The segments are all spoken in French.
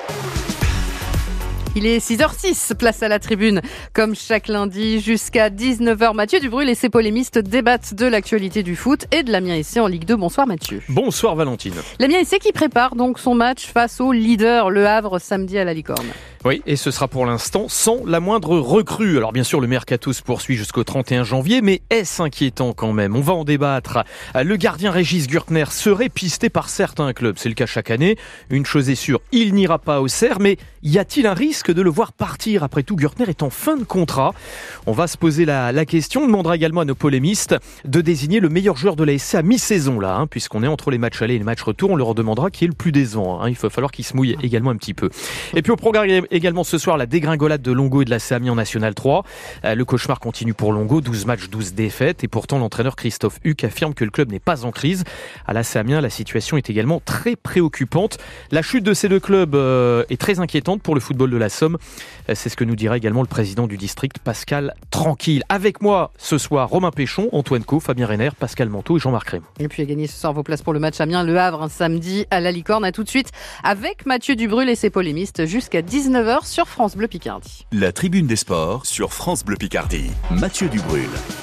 Il est 6h06, place à la tribune. Comme chaque lundi, jusqu'à 19h, Mathieu Dubrulle et ses polémistes débattent de l'actualité du foot et de l'Amiens SC en Ligue 2. Bonsoir Mathieu. Bonsoir Valentine. L'Amiens SC qui prépare donc son match face au leader, le Havre, samedi à la Licorne. Oui, et ce sera pour l'instant sans la moindre recrue. Alors bien sûr, le mercato se poursuit jusqu'au 31 janvier, mais est-ce inquiétant quand même? On va en débattre. Le gardien Régis Gürtner serait pisté par certains clubs. C'est le cas chaque année. Une chose est sûre, il n'ira pas au Cerf, mais y a-t-il un risque de le voir partir? Après tout, Gürtner est en fin de contrat. On va se poser la question. On demandera également à nos polémistes de désigner le meilleur joueur de la SC à mi-saison, là, puisqu'on est entre les matchs aller et les matchs retour. On leur demandera qui est le plus décevant. Il va falloir qu'il se mouille également un petit peu. Et puis au programme également ce soir, la dégringolade de Longo et de l'AC Amiens en National 3. Le cauchemar continue pour Longo, 12 matchs, 12 défaites. Et pourtant, l'entraîneur Christophe Huck affirme que le club n'est pas en crise. À l'AC Amiens, la situation est également très préoccupante. La chute de ces deux clubs est très inquiétante pour le football de la Somme. C'est ce que nous dira également le président du district, Pascal Tranquille. Avec moi ce soir, Romain Péchon, Antoine Co, Fabien Reiner, Pascal Manteau et Jean-Marc Raymond. Et puis à gagner ce soir vos places pour le match Amiens-Le Havre, un samedi à la Licorne. À tout de suite avec Mathieu Dubrulle et ses polémistes jusqu'à 19h sur France Bleu Picardie. La tribune des sports sur France Bleu Picardie. Mathieu Dubrulle.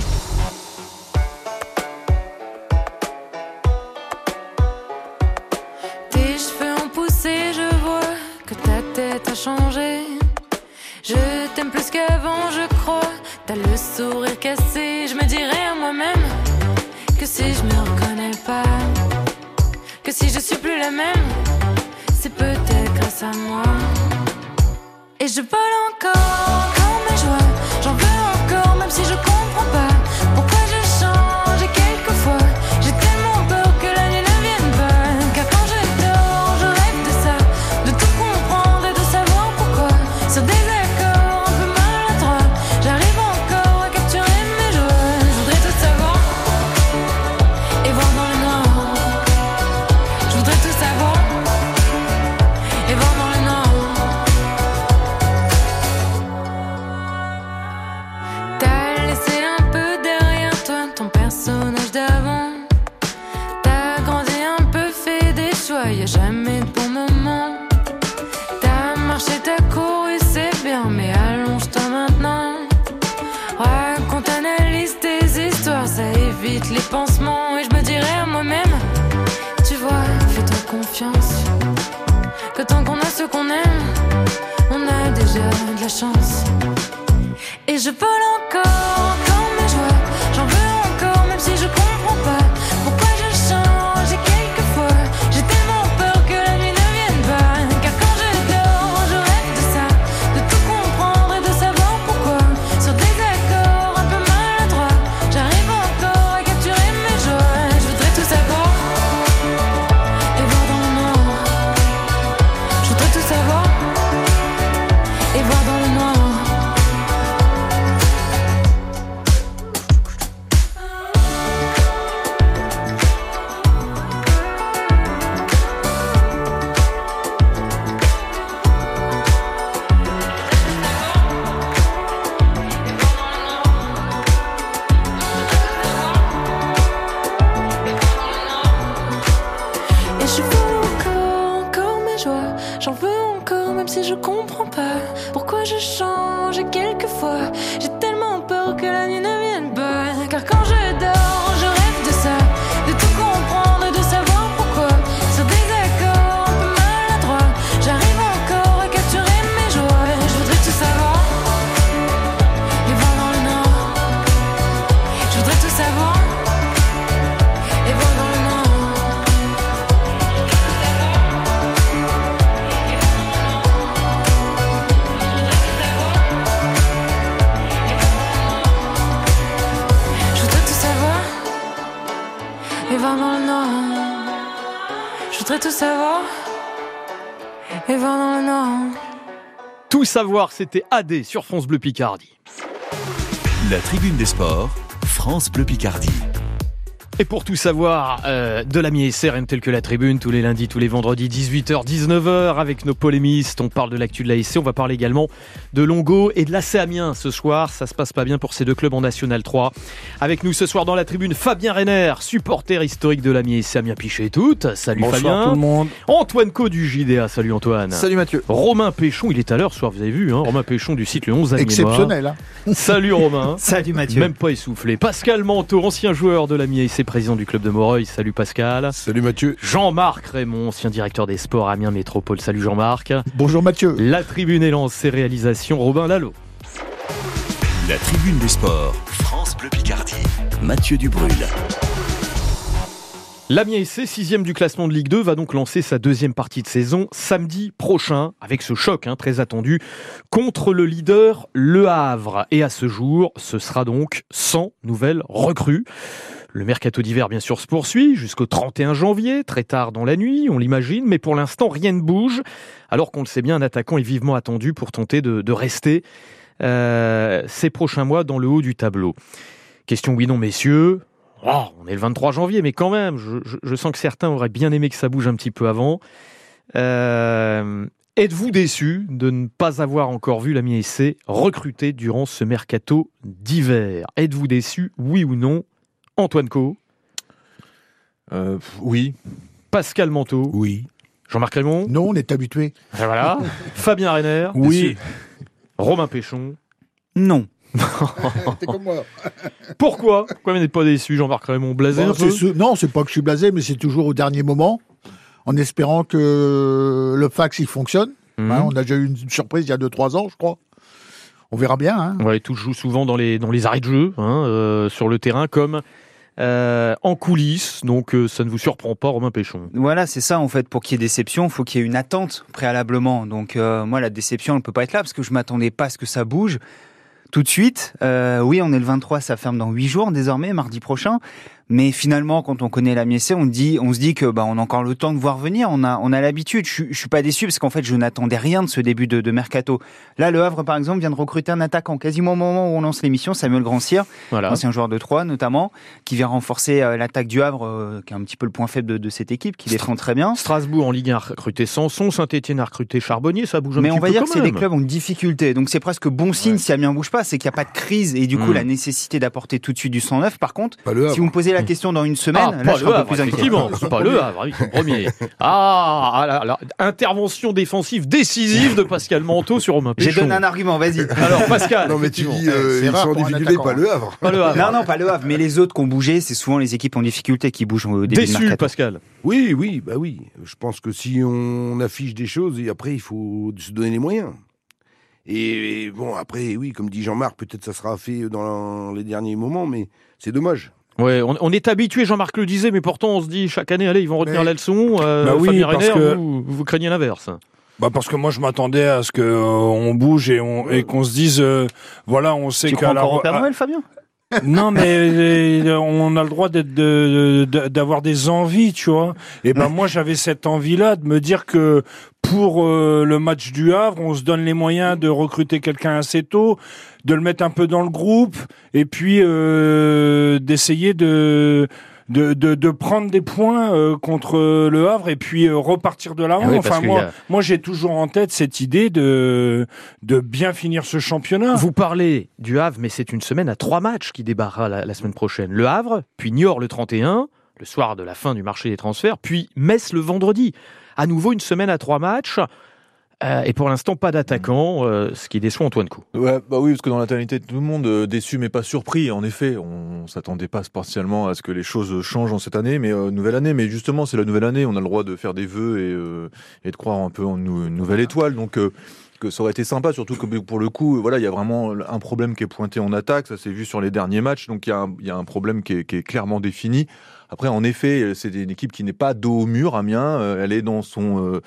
Tes cheveux ont poussé, je vois que ta tête a changé. Je t'aime plus qu'avant, je crois. T'as le sourire cassé. Je me dirais à moi-même que si je me reconnais pas, que si je suis plus la même, c'est peut-être grâce à moi. Et je vole encore mes joies. J'en veux encore, même si je comprends pas pourquoi je change. Et quelquefois, j'ai tellement peur que la nuit ne vienne pas. Car quand je dors, je rêve de ça, de tout comprendre et de savoir pourquoi. Sur des accords un peu maladroits, j'arrive encore à capturer mes joies. Je voudrais tout savoir et voir dans le noir. Je voudrais tout savoir et voir dans le noir. T'as laissé un peu derrière toi ton personnage d'avant. T'as grandi un peu, fait des choix, y'a jamais de bon moment. T'as marché, t'as couru, c'est bien, mais allonge-toi maintenant. Raconte, analyse tes histoires, ça évite les pansements. Et je me dirais à moi-même, tu vois, fais-toi confiance, que tant qu'on a ce qu'on aime, on a déjà de la chance. Et je vole encore mes joies. J'en veux encore, même si je comprends pas pourquoi je change. Et quelquefois, j'ai tellement peur que la nuit ne vienne pas. Car quand je dors, je rêve de ça, de tout comprendre et de savoir pourquoi. Sur des accords un peu maladroits, j'arrive encore à capturer mes joies. Je voudrais tout savoir et voir dans le noir. Je voudrais tout savoir et voir dans le noir. Et je veux encore mes joies. J'en veux encore, même si je comprends pas pourquoi je change. Et quelquefois, j'ai tellement peur que la nuit ne vienne pas. Car quand je dors, je rêve de ça, de tout comprendre et de savoir pourquoi. Sur des accords un peu maladroits, j'arrive encore à capturer mes joies. Je voudrais tout savoir et voir dans le noir. Je voudrais tout savoir et voir dans le noir. Je voudrais tout savoir et voir dans le noir. Je voudrais tout savoir et voir dans le noir. Tout savoir, c'était AD sur France Bleu Picardie. La tribune des sports, France Bleu Picardie. Et pour tout savoir de l'Amiens SC, tel que la tribune, tous les lundis, tous les vendredis, 18h, 19h, avec nos polémistes, on parle de l'actu de l'ASC, on va parler également de Longo et de l'AC Amiens ce soir. Ça se passe pas bien pour ces deux clubs en National 3. Avec nous ce soir dans la tribune, Fabien Reiner, supporter historique de l'Amiens SC, Amiens Pichet et toutes. Salut. Bonsoir Fabien. Tout le monde. Antoine Co du JDA, salut Antoine. Salut Mathieu. Romain Péchon, il est à l'heure ce soir, vous avez vu, hein, Romain Péchon du site Le 11 Amiens. Exceptionnel. Salut Romain. Salut Mathieu. Même pas essoufflé. Pascal Manteau, ancien joueur de l'Amiens SC, président du club de Moreuil. Salut Pascal. Salut Mathieu. Jean-Marc Raymond, ancien directeur des sports Amiens Métropole. Salut Jean-Marc. Bonjour Mathieu. La tribune est lancée, réalisation Robin Lalo. La tribune des sports, France Bleu Picardie. Mathieu Dubrul. L'Amiens SC, 6e du classement de Ligue 2, va donc lancer sa deuxième partie de saison samedi prochain, avec ce choc très attendu, contre le leader Le Havre. Et à ce jour, ce sera donc 100 nouvelles recrues. Le mercato d'hiver, bien sûr, se poursuit jusqu'au 31 janvier, très tard dans la nuit, on l'imagine, mais pour l'instant, rien ne bouge, alors qu'on le sait bien, un attaquant est vivement attendu pour tenter de rester ces prochains mois dans le haut du tableau. Question oui, non, messieurs. Oh, on est le 23 janvier, mais quand même, je sens que certains auraient bien aimé que ça bouge un petit peu avant. Êtes-vous déçus de ne pas avoir encore vu l'Amiens SC recruter durant ce mercato d'hiver ? Êtes-vous déçus, oui ou non ? Antoine Co. Oui. Pascal Manteau. Oui. Jean-Marc Raymond. Non, on est habitué. Et voilà. Fabien Reiner. Oui. Romain Péchon. Non. T'es comme moi. Pourquoi vous n'êtes pas déçu, Jean-Marc Raymond? Blasé un peu ? Non, c'est pas que je suis blasé, mais c'est toujours au dernier moment, en espérant que le fax il fonctionne. On a déjà eu une surprise il y a 2-3 ans, je crois. On verra bien. Ouais, tout joue souvent dans les arrêts de jeu, sur le terrain, comme en coulisses. Donc ça ne vous surprend pas, Romain Péchon. Voilà, c'est ça en fait. Pour qu'il y ait déception, il faut qu'il y ait une attente préalablement. Donc moi, la déception, elle ne peut pas être là parce que je ne m'attendais pas à ce que ça bouge tout de suite. Oui, on est le 23, ça ferme dans 8 jours désormais, mardi prochain. Mais finalement, quand on connaît l'Amiens SC, on se dit que on a encore le temps de voir venir. On a l'habitude. Je suis pas déçu parce qu'en fait, je n'attendais rien de ce début de mercato. Là, Le Havre, par exemple, vient de recruter un attaquant quasiment au moment où on lance l'émission, Samuel Grandcir, ancien joueur de Troyes notamment, qui vient renforcer l'attaque du Havre, qui est un petit peu le point faible de cette équipe, qui défend très bien. Strasbourg en Ligue 1 a recruté Sanson, Saint-Etienne a recruté Charbonnier, ça bouge un petit peu. Mais on va dire que quand c'est même. des clubs en difficulté, donc c'est presque bon signe si Amiens bouge pas, c'est qu'il n'y a pas de crise et du coup la nécessité d'apporter tout de suite du 109. Par contre, si vous me posez la question dans une semaine, là, je serai un peu plus inquiet. Effectivement, c'est pas Le Havre, avec le premier. Intervention défensive décisive de Pascal Manteau sur Romain Péchon. J'ai donné un argument, vas-y. Alors Pascal. Non mais tu dis, c'est ils rare sont en pour un difficulté, attaquant. pas Le Havre. Pas Le Havre. Non, pas Le Havre, mais les autres qui ont bougé, c'est souvent les équipes en difficulté qui bougent au début du Déçu, mercato. Pascal. Oui. Je pense que si on affiche des choses, et après il faut se donner les moyens. Et bon, après, oui, comme dit Jean-Marc, peut-être ça sera fait dans les derniers moments, mais c'est dommage. Ouais, on est habitué, Jean-Marc le disait, mais pourtant on se dit chaque année, allez, ils vont retenir la leçon. oui, Fabien parce Reiner, que- vous craignez l'inverse. Parce que moi je m'attendais à ce que on bouge et qu'on se dise on sait Tu qu'à crois encore au Père Noël, Fabien ? Non mais on a le droit d'avoir des envies, tu vois. Et moi j'avais cette envie-là de me dire que pour le match du Havre, on se donne les moyens de recruter quelqu'un assez tôt, de le mettre un peu dans le groupe et puis d'essayer de prendre des points contre le Havre et puis repartir de là-haut. Oui, parce Moi j'ai toujours en tête cette idée de bien finir ce championnat. Vous parlez du Havre, mais c'est une semaine à 3 matchs qui débarrera la semaine prochaine. Le Havre, puis Niort le 31, le soir de la fin du marché des transferts, puis Metz le vendredi. À nouveau une semaine à 3 matchs. Et pour l'instant, pas d'attaquant, ce qui déçoit Antoine Co. Ouais, oui, parce que dans la totalité de tout le monde, déçu mais pas surpris. En effet, on s'attendait pas spécialement à ce que les choses changent en cette année, mais nouvelle année. Mais justement, c'est la nouvelle année. On a le droit de faire des vœux et de croire un peu en une nouvelle étoile. Donc, que ça aurait été sympa, surtout que pour le coup, il y a vraiment un problème qui est pointé en attaque. Ça s'est vu sur les derniers matchs. Donc, il y a un problème qui est clairement défini. Après, en effet, c'est une équipe qui n'est pas dos au mur. Amiens, elle est dans son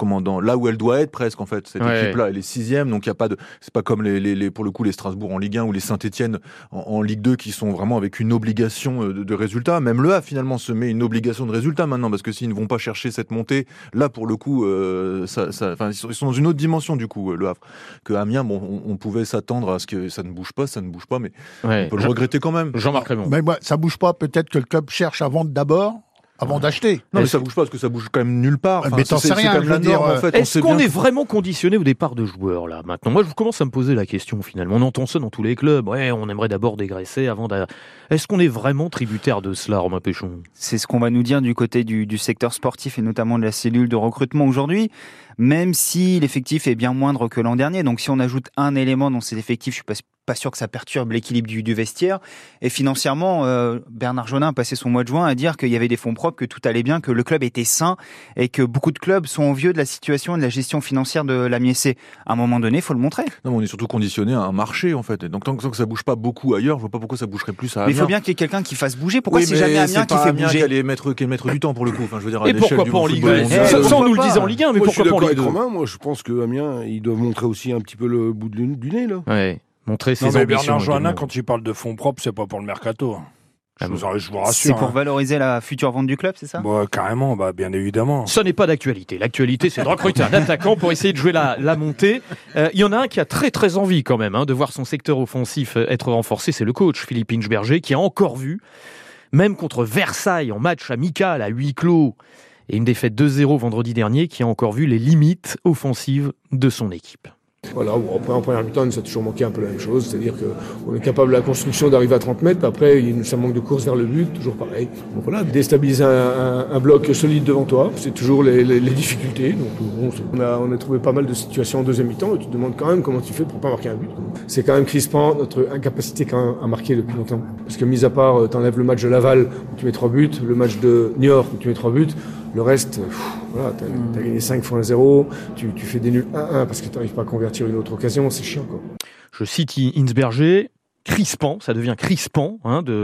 là où elle doit être presque en fait. Cette équipe-là, elle est 6e, donc il y a pas de. C'est pas comme les pour le coup les Strasbourg en Ligue 1 ou les Saint-Étienne en Ligue 2 qui sont vraiment avec une obligation de résultat. Même le Havre finalement se met une obligation de résultat maintenant parce que s'ils ne vont pas chercher cette montée, là pour le coup, ils sont dans une autre dimension du coup le Havre. Que Amiens, bon, on pouvait s'attendre à ce que ça ne bouge pas, mais on peut le regretter quand même. Jean-Marc Raymond. Mais ça bouge pas. Peut-être que le club cherche à vendre d'abord. Avant d'acheter. Non, mais ça bouge pas parce que ça bouge quand même nulle part. Mais t'en sais rien, c'est comme la norme, en fait. Est-ce qu'on est vraiment conditionné au départ de joueurs, là, maintenant? Moi, je commence à me poser la question, finalement. On entend ça dans tous les clubs. Ouais, on aimerait d'abord dégraisser avant Est-ce qu'on est vraiment tributaire de cela, Romain Péchon? C'est ce qu'on va nous dire du côté du secteur sportif et notamment de la cellule de recrutement aujourd'hui. Même si l'effectif est bien moindre que l'an dernier. Donc, si on ajoute un élément dans cet effectif, je suis pas sûr que ça perturbe l'équilibre du vestiaire. Et financièrement, Bernard Jaunin a passé son mois de juin à dire qu'il y avait des fonds propres, que tout allait bien, que le club était sain et que beaucoup de clubs sont envieux de la situation et de la gestion financière de l'Amiens SC. À un moment donné, il faut le montrer. Non, mais on est surtout conditionné à un marché, en fait. Et donc, tant que ça bouge pas beaucoup ailleurs, je vois pas pourquoi ça bougerait plus à Amiens. Mais il faut bien qu'il y ait quelqu'un qui fasse bouger. Pourquoi c'est jamais Amiens qui fait bouger? Qui est le maître du temps, pour le coup. Enfin, je veux dire, et pourquoi pas en Ligue 1? Sans nous le dire en Ligue 1, mais pourquoi pas en Ligue 1? Moi, je pense que Amiens, ils doivent montrer aussi un petit peu le bout du nez, là. Ouais. Montrer ses ambitions. Bernard Johannin, quand il parle de fonds propres, c'est pas pour le mercato. Je vous rassure. C'est pour valoriser la future vente du club, c'est ça? Carrément, bien évidemment. Ça n'est pas d'actualité. L'actualité, c'est de recruter un attaquant pour essayer de jouer la montée. Il y en a un qui a très très envie quand même de voir son secteur offensif être renforcé, c'est le coach Philippe Inchberger, qui a encore vu, même contre Versailles en match amical à huis clos, et une défaite 2-0 vendredi dernier, qui a encore vu les limites offensives de son équipe. Voilà, après en première mi-temps, ça a toujours manqué un peu la même chose, c'est-à-dire qu'on est capable de la construction d'arriver à 30 mètres, après ça manque de course vers le but, toujours pareil. Donc voilà, déstabiliser un bloc solide devant toi, c'est toujours les difficultés. Donc bon, on a trouvé pas mal de situations en deuxième mi-temps, et tu te demandes quand même comment tu fais pour pas marquer un but. C'est quand même crispant, notre incapacité quand même à marquer depuis longtemps. Parce que mis à part, t'enlèves le match de Laval où tu mets 3 buts, le match de Niort où tu mets 3 buts, le reste, voilà, t'as gagné 5 fois 1-0, tu fais des nuls 1-1 parce que t'arrives pas à convertir une autre occasion, c'est chiant, quoi. Je cite Inchberger, crispant, ça devient crispant,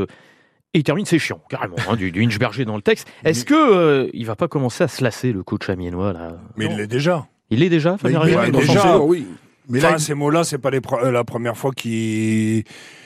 et il termine, c'est chiant, carrément, du Inchberger dans le texte. Est-ce que il va pas commencer à se lasser, le coach amiénois, là? Mais il l'est déjà. Il est déjà, Fabien Rémy? Déjà, oui. Mais là, ces mots-là, c'est pas la première fois qu'il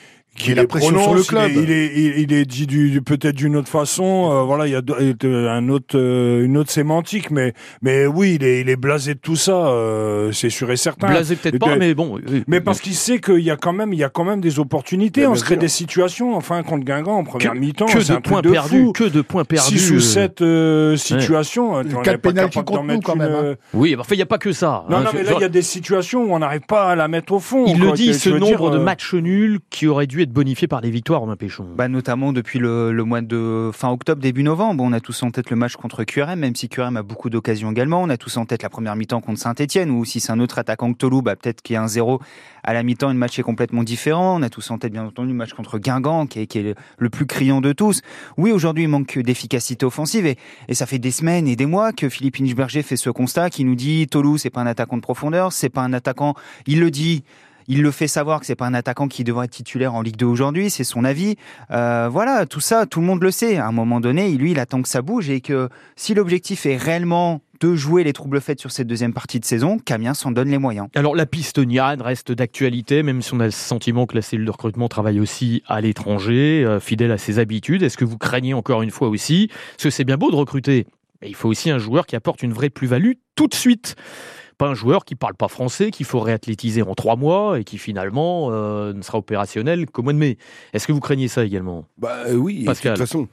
est pression sur le club. Il est dit peut-être d'une autre façon. Voilà, il y a une autre sémantique, mais oui, il est blasé de tout ça. C'est sûr et certain. Blasé peut-être pas, mais bon. Mais parce qu'il sait qu'il y a quand même des opportunités. On se crée des situations. Enfin, contre Guingamp en première mi-temps, c'est un truc de fou. Que de points perdus. 6 ou 7 situations. Le 4 pénaltys contre nous, quand même. Oui, enfin, il n'y a pas que ça. Non, mais là, il y a des situations où on n'arrive pas à la mettre au fond. Il le dit, ce nombre de matchs nuls qui auraient dû être bonifié par des victoires, Romain Péchon. Notamment depuis le mois de fin octobre, début novembre. On a tous en tête le match contre QRM, même si QRM a beaucoup d'occasions également. On a tous en tête la première mi-temps contre Saint-Étienne, ou si c'est un autre attaquant que Tolou, peut-être qu'il y a un 0 à la mi-temps et le match est complètement différent. On a tous en tête, bien entendu, le match contre Guingamp, qui est le plus criant de tous. Oui, aujourd'hui, il manque d'efficacité offensive, et ça fait des semaines et des mois que Philippe Inchberger fait ce constat, qui nous dit Tolou, c'est pas un attaquant de profondeur, c'est pas un attaquant, il le dit, il le fait savoir que c'est pas un attaquant qui devrait être titulaire en Ligue 2 aujourd'hui, c'est son avis. Voilà, tout ça, tout le monde le sait. À un moment donné, lui, il attend que ça bouge, et que si l'objectif est réellement de jouer les troubles faits sur cette deuxième partie de saison, qu'Amiens s'en donne les moyens. Alors la piste Niad reste d'actualité, même si on a le sentiment que la cellule de recrutement travaille aussi à l'étranger, fidèle à ses habitudes. Est-ce que vous craignez encore une fois aussi, parce que c'est bien beau de recruter, mais il faut aussi un joueur qui apporte une vraie plus-value tout de suite. Pas un joueur qui parle pas français, qu'il faut réathlétiser en 3 mois et qui finalement ne sera opérationnel qu'au mois de mai. Est-ce que vous craignez ça également? Oui, Pascal. De toute façon,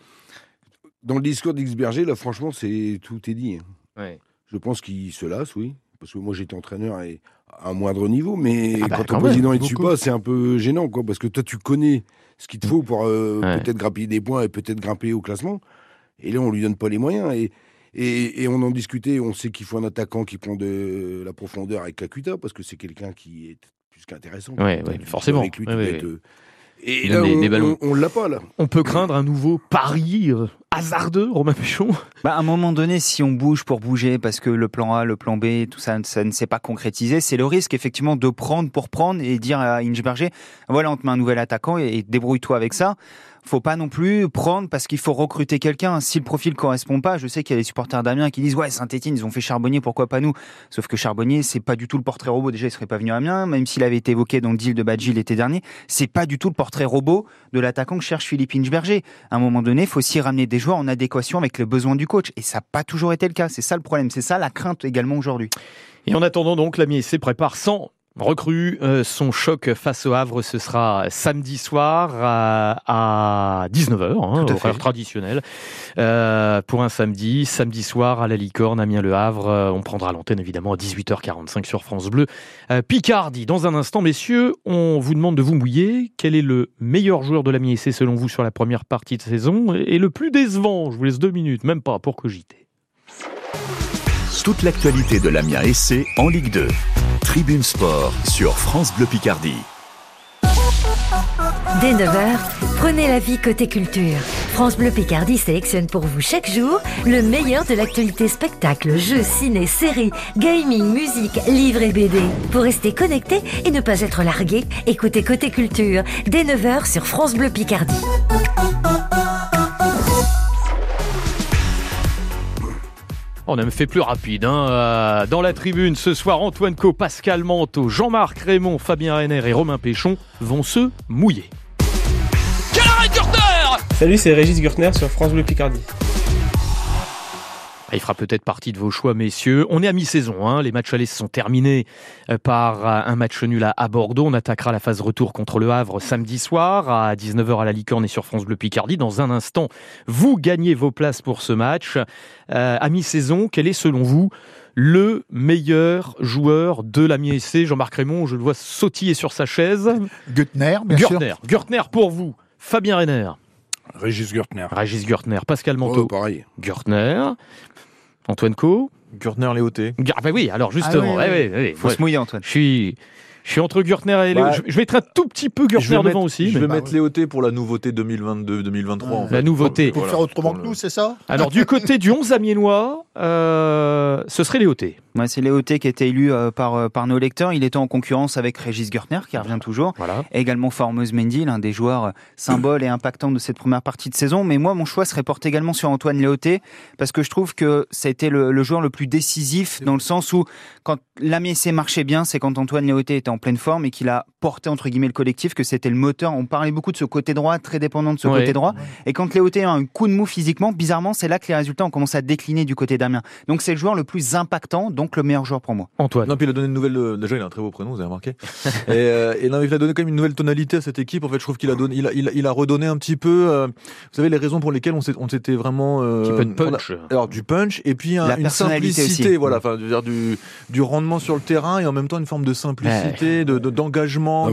dans le discours d'Inchberger, là franchement, tout est dit. Ouais. Je pense qu'il se lasse, oui, parce que moi j'étais entraîneur à un moindre niveau, mais quand quand ton président même, ne suit pas, c'est un peu gênant, quoi, parce que toi tu connais ce qu'il te faut pour peut-être grappiller des points et peut-être grimper au classement, et là on lui donne pas les moyens, et on en discutait, on sait qu'il faut un attaquant qui prend de la profondeur avec Kakuta, parce que c'est quelqu'un qui est plus qu'intéressant. Ouais, forcément. Avec lui, ouais. Et là, on l'a pas, là. On peut craindre un nouveau pari hasardeux, Romain Péchon? À un moment donné, si on bouge pour bouger, parce que le plan A, le plan B, tout ça, ça ne s'est pas concrétisé, c'est le risque effectivement de prendre pour prendre et dire à Inchberger, voilà, on te met un nouvel attaquant et débrouille-toi avec ça. Faut pas non plus prendre parce qu'il faut recruter quelqu'un. Si le profil correspond pas, je sais qu'il y a des supporters d'Amiens qui disent ouais, Saint-Étienne, ils ont fait Charbonnier, pourquoi pas nous? Sauf que Charbonnier, c'est pas du tout le portrait robot. Déjà, il serait pas venu à Amiens, même s'il avait été évoqué dans le deal de Badji l'été dernier. C'est pas du tout le portrait robot de l'attaquant que cherche Philippe Inchberger. À un moment donné, il faut aussi ramener des joueurs en adéquation avec les besoins du coach. Et ça n'a pas toujours été le cas. C'est ça le problème. C'est ça la crainte également aujourd'hui. Et en attendant donc, l'Amiens SC prépare 100 recrue son choc face au Havre. Ce sera samedi soir à 19h, horaire traditionnel, pour un samedi soir à la Licorne, Amiens-Le Havre. On prendra l'antenne évidemment à 18h45 sur France Bleu Picardie. Dans un instant, messieurs, on vous demande de vous mouiller. Quel est le meilleur joueur de l'Amiens SC selon vous sur la première partie de saison et le plus décevant? Je vous laisse 2 minutes, même pas, pour cogiter. Toute l'actualité de l'Amiens SC en Ligue 2. Tribune Sport sur France Bleu Picardie. Dès 9h, prenez la vie côté culture. France Bleu Picardie sélectionne pour vous chaque jour le meilleur de l'actualité spectacle, jeux, ciné, séries, gaming, musique, livres et BD. Pour rester connecté et ne pas être largué, écoutez Côté Culture dès 9h sur France Bleu Picardie. On a même fait plus rapide. Dans la tribune ce soir, Antoine Co, Pascal Manteau, Jean-Marc Raymond, Fabien Renner et Romain Péchon vont se mouiller. Quel arrêt de Gürtner! Salut, c'est Régis Gürtner sur France Bleu Picardie. Il fera peut-être partie de vos choix, messieurs. On est à mi-saison. Les matchs allés se sont terminés par un match nul à Bordeaux. On attaquera la phase retour contre le Havre samedi soir à 19h à la Licorne et sur France Bleu Picardie. Dans un instant, vous gagnez vos places pour ce match. À mi-saison, quel est selon vous le meilleur joueur de l'Amiens SC? Jean-Marc Raymond, je le vois sautiller sur sa chaise. Gürtner, bien sûr. Gürtner pour vous. Fabien Renner. Régis Gürtner. Pascal Manteau. Pareil. Gürtner. Antoine Co. Gürtner Léoté. Oui, alors justement. Faut se mouiller, Antoine. Je suis entre Gürtner et Léo. Je vais être un tout petit peu Gürtner devant aussi. Je vais mettre Léoté pour la nouveauté 2022-2023. La nouveauté. Pour faire autrement que nous, c'est ça? Alors, du côté du 11 amiénois, ce serait Léoté. Ouais, c'est Léoté qui a été élu par nos lecteurs. Il était en concurrence avec Régis Gürtner, qui revient toujours. Voilà. Et également Formose Mendy, l'un des joueurs symboles et impactants de cette première partie de saison. Mais moi, mon choix se porté également sur Antoine Léoté, parce que je trouve que ça a été le joueur le plus décisif, dans le sens où, quand l'Amiens SC marchait bien, c'est quand Antoine Léoté était en pleine forme et qu'il a porté, entre guillemets, le collectif, que c'était le moteur. On parlait beaucoup de ce côté droit, très dépendant de ce côté droit. Et quand Léoté a un coup de mou physiquement, bizarrement, c'est là que les résultats ont commencé à décliner du côté d'Amiens. Donc c'est le joueur le plus impactant, donc le meilleur joueur pour moi. Antoine. Non, puis il a donné une nouvelle. Déjà, il a un très beau prénom, vous avez remarqué. et non, il a donné quand même une nouvelle tonalité à cette équipe. En fait, je trouve qu'il a donné, il a redonné un petit peu. Vous savez, les raisons pour lesquelles on s'était vraiment. Un petit peu de punch. Alors du punch et puis une simplicité, aussi. voilà, enfin, du rendement sur le terrain et en même temps une forme de simplicité, d'engagement,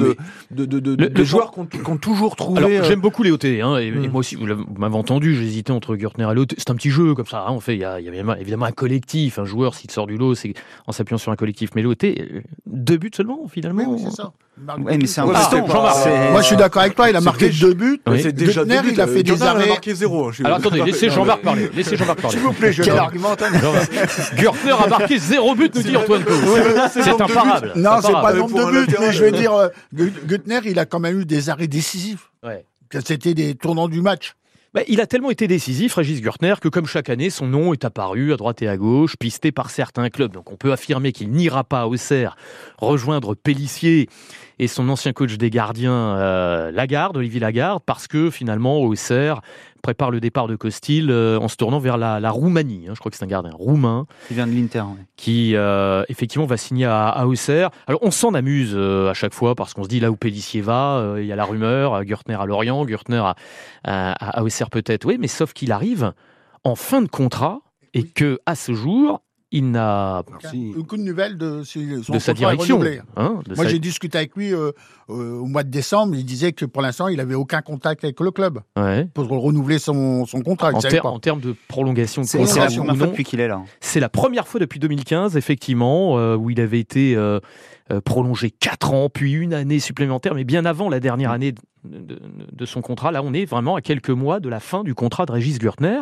de joueurs qu'on toujours trouvé. Alors, j'aime beaucoup Léoté, et moi aussi, vous m'avez entendu, j'hésitais entre Gürtner et Léoté. C'est un petit jeu comme ça, on fait, il y a évidemment un collectif, un joueur s'il sort du lot, c'est en s'appuyant sur un collectif. Mais Léoté, 2 buts seulement finalement. Oui, c'est ça. Mais c'est important. Moi, je suis d'accord avec toi. Il a marqué 2 buts. C'est déjà Gürtner, il a fait des arrêts. Il a marqué 0. Alors attendez, laissez Jean-Marc parler. S'il vous plaît, quel argument, Antoine? Gürtner a marqué 0 but, nous dit Antoine Co. C'est imparable. Non, c'est pas le nombre de buts, mais je veux dire, Gürtner, il a quand même eu des arrêts décisifs. C'était des tournants du match. Il a tellement été décisif, Régis Gürtner, que comme chaque année, son nom est apparu à droite et à gauche, pisté par certains clubs. Donc on peut affirmer qu'il n'ira pas à Auxerre rejoindre Pélissier et son ancien coach des gardiens, Olivier Lagarde, parce que finalement, Auxerre prépare le départ de Costil en se tournant vers la Roumanie. Je crois que c'est un gardien roumain. Qui vient de l'Inter. Qui, effectivement, va signer à Auxerre. Alors, on s'en amuse à chaque fois parce qu'on se dit là où Pélissier va, il y a la rumeur, Gürtner à Lorient, Gürtner à Auxerre peut-être. Oui, mais sauf qu'il arrive en fin de contrat et que à ce jour, il n'a aucune nouvelle de sa direction. Moi, j'ai discuté avec lui au mois de décembre. Il disait que pour l'instant, il n'avait aucun contact avec le club pour renouveler son contrat. En termes de prolongation de contrat, c'est la première fois depuis qu'il est là. C'est la première fois depuis 2015, effectivement, où il avait été prolongé 4 ans, puis une année supplémentaire, mais bien avant la dernière année de son contrat. Là, on est vraiment à quelques mois de la fin du contrat de Régis Gürtner.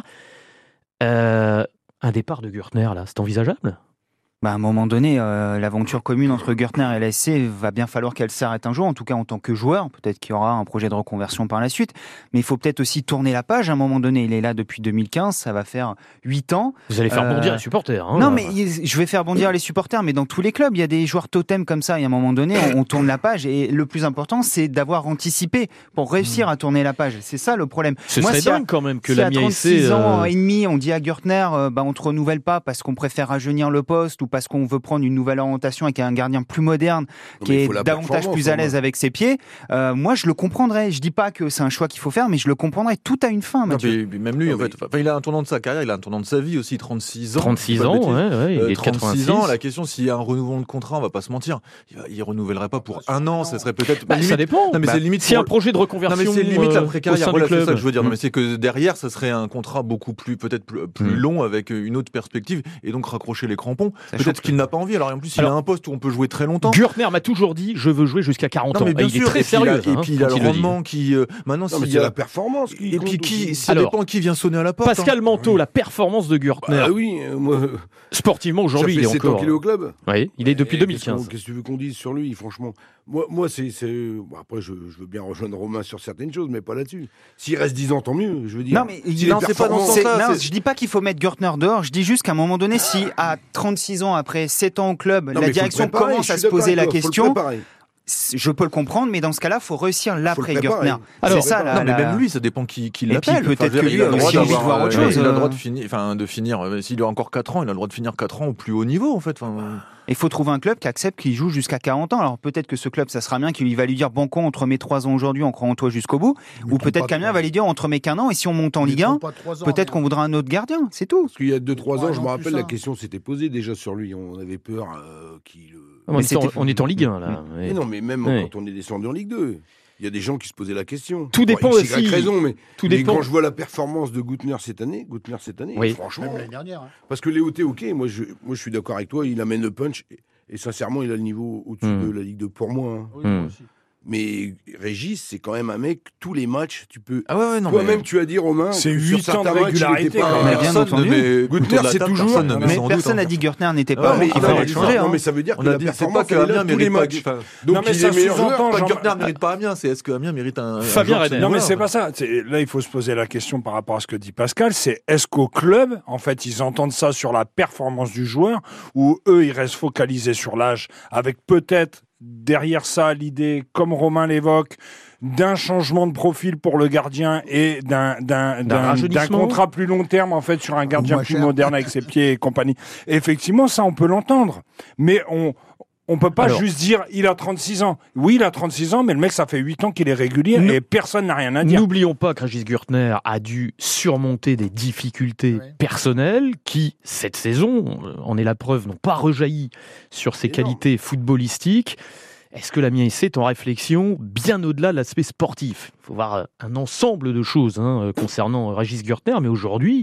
Un départ de Gürtner, là, c'est envisageable ? À un moment donné, l'aventure commune entre Gürtner et la SC va bien falloir qu'elle s'arrête un jour, en tout cas en tant que joueur. Peut-être qu'il y aura un projet de reconversion par la suite, mais il faut peut-être aussi tourner la page à un moment donné. Il est là depuis 2015, ça va faire 8 ans. Vous allez faire bondir les supporters. Non, mais je vais faire bondir les supporters, mais dans tous les clubs, il y a des joueurs totems comme ça, et à un moment donné, on tourne la page, et le plus important, c'est d'avoir anticipé pour réussir à tourner la page. C'est ça le problème. Ce serait dingue quand même que la Amiens SC... à 36 ans et demi, on dit à Gürtner, on te renouvelle pas parce qu'on préfère rajeunir le poste, ou parce qu'on veut prendre une nouvelle orientation avec un gardien plus moderne, qui est davantage plus à l'aise avec ses pieds, moi je le comprendrais. Je dis pas que c'est un choix qu'il faut faire, mais je le comprendrais. Tout a une fin, Mathieu. Non, même lui, en fait, il a un tournant de sa carrière, il a un tournant de sa vie aussi, 36 ans. 36 ans, il est 36 ans, la question, s'il y a un renouvellement de contrat, on va pas se mentir, il renouvellerait pas pour un an, ça serait peut-être... ça dépend. Non, mais c'est limite si un projet de reconversion... Non, mais c'est limite la précarrière, voilà, c'est ça que je veux dire. Non, mais c'est que derrière, ça serait un contrat beaucoup plus, peut-être plus long, avec une autre perspective, et donc raccrocher les crampons. Peut-être qu'il n'a pas envie, alors en plus, il a un poste où on peut jouer très longtemps. Gürtner m'a toujours dit, je veux jouer jusqu'à 40 ans. Mais il est très sérieux. Et puis il a le rendement qui... Maintenant, c'est la performance. Et puis ça dépend qui vient sonner à la porte. Pascal Manteau, la performance de Gürtner. Ah oui, moi... Sportivement, aujourd'hui, il est encore... Ça fait 7 ans qu'il est au club. Oui, il est depuis 2015. Qu'est-ce que tu veux qu'on dise sur lui, franchement? Moi, c'est... Bon, après, je veux bien rejoindre Romain sur certaines choses, mais pas là-dessus. S'il reste 10 ans, tant mieux, je veux dire. Non, mais c'est pas dans ce sens-là. Je dis pas qu'il faut mettre Gürtner dehors, je dis juste qu'à un moment donné, si à 36 ans, après 7 ans au club, la direction commence à se poser la question... Je peux le comprendre, mais dans ce cas-là, il faut réussir l'après Gürtner. C'est ça. Non, mais même lui, ça dépend qui l'appelle. Peut-être que lui a aussi envie de voir autre chose. Il a le droit de finir. S'il a encore 4 ans, il a le droit de finir 4 ans au plus haut niveau, en fait. Il faut trouver un club qui accepte qu'il joue jusqu'à 40 ans. Alors peut-être que ce club, ça sera bien, qu'il va lui dire Banco, on te remet 3 ans aujourd'hui, on croit en toi jusqu'au bout. Ou peut-être qu'Amiens va lui dire on te remet qu'un an, et si on monte en Ligue 1, peut-être qu'on voudra un autre gardien. C'est tout. Parce qu'il y a 2-3 ans, je me rappelle, la question s'était posée déjà sur lui. On avait peur qu'il... On est en Ligue 1, là. Mais non, mais même quand on est descendu en Ligue 2, il y a des gens qui se posaient la question. Tout dépend aussi. Raison, mais quand je vois la performance de Gürtner cette année, franchement, même l'année dernière. Parce que Léoté, ok, moi je suis d'accord avec toi, il amène le punch et sincèrement, il a le niveau au-dessus de la Ligue 2 pour moi. Oui, moi aussi. Mais Régis, c'est quand même un mec, tous les matchs, tu peux... Toi-même, tu as dit, Romain... C'est 8 ans de régularité. Gürtner, c'est toujours... Mais personne n'a dit Gürtner n'était pas... Il fallait le changer. Non, mais ça veut dire que la performance, elle est là tous les matchs. Donc il est meilleur joueur. Gürtner ne mérite pas Amiens. Est-ce que Amiens mérite un... Fabien Redel. Non, mais c'est pas ça. Là, il faut se poser la question par rapport à ce que dit Pascal. C'est est-ce qu'au club, en fait, ils entendent ça sur la performance du joueur, ou eux, ils restent focalisés sur l'âge, avec peut-être derrière ça l'idée, comme Romain l'évoque, d'un changement de profil pour le gardien et d'un contrat plus long terme, en fait, sur un gardien plus moderne avec ses pieds et compagnie. Et effectivement, ça, on peut l'entendre. Mais on peut pas juste dire il a 36 ans. Oui, il a 36 ans, mais le mec, ça fait 8 ans qu'il est régulier et personne n'a rien à dire. N'oublions pas que Régis Gürtner a dû surmonter des difficultés personnelles qui, cette saison, en est la preuve, n'ont pas rejailli sur ses qualités footballistiques. Est-ce que l'Amiens SC est en réflexion bien au-delà de l'aspect sportif ? Il faut voir un ensemble de choses concernant Régis Gürtner, mais aujourd'hui...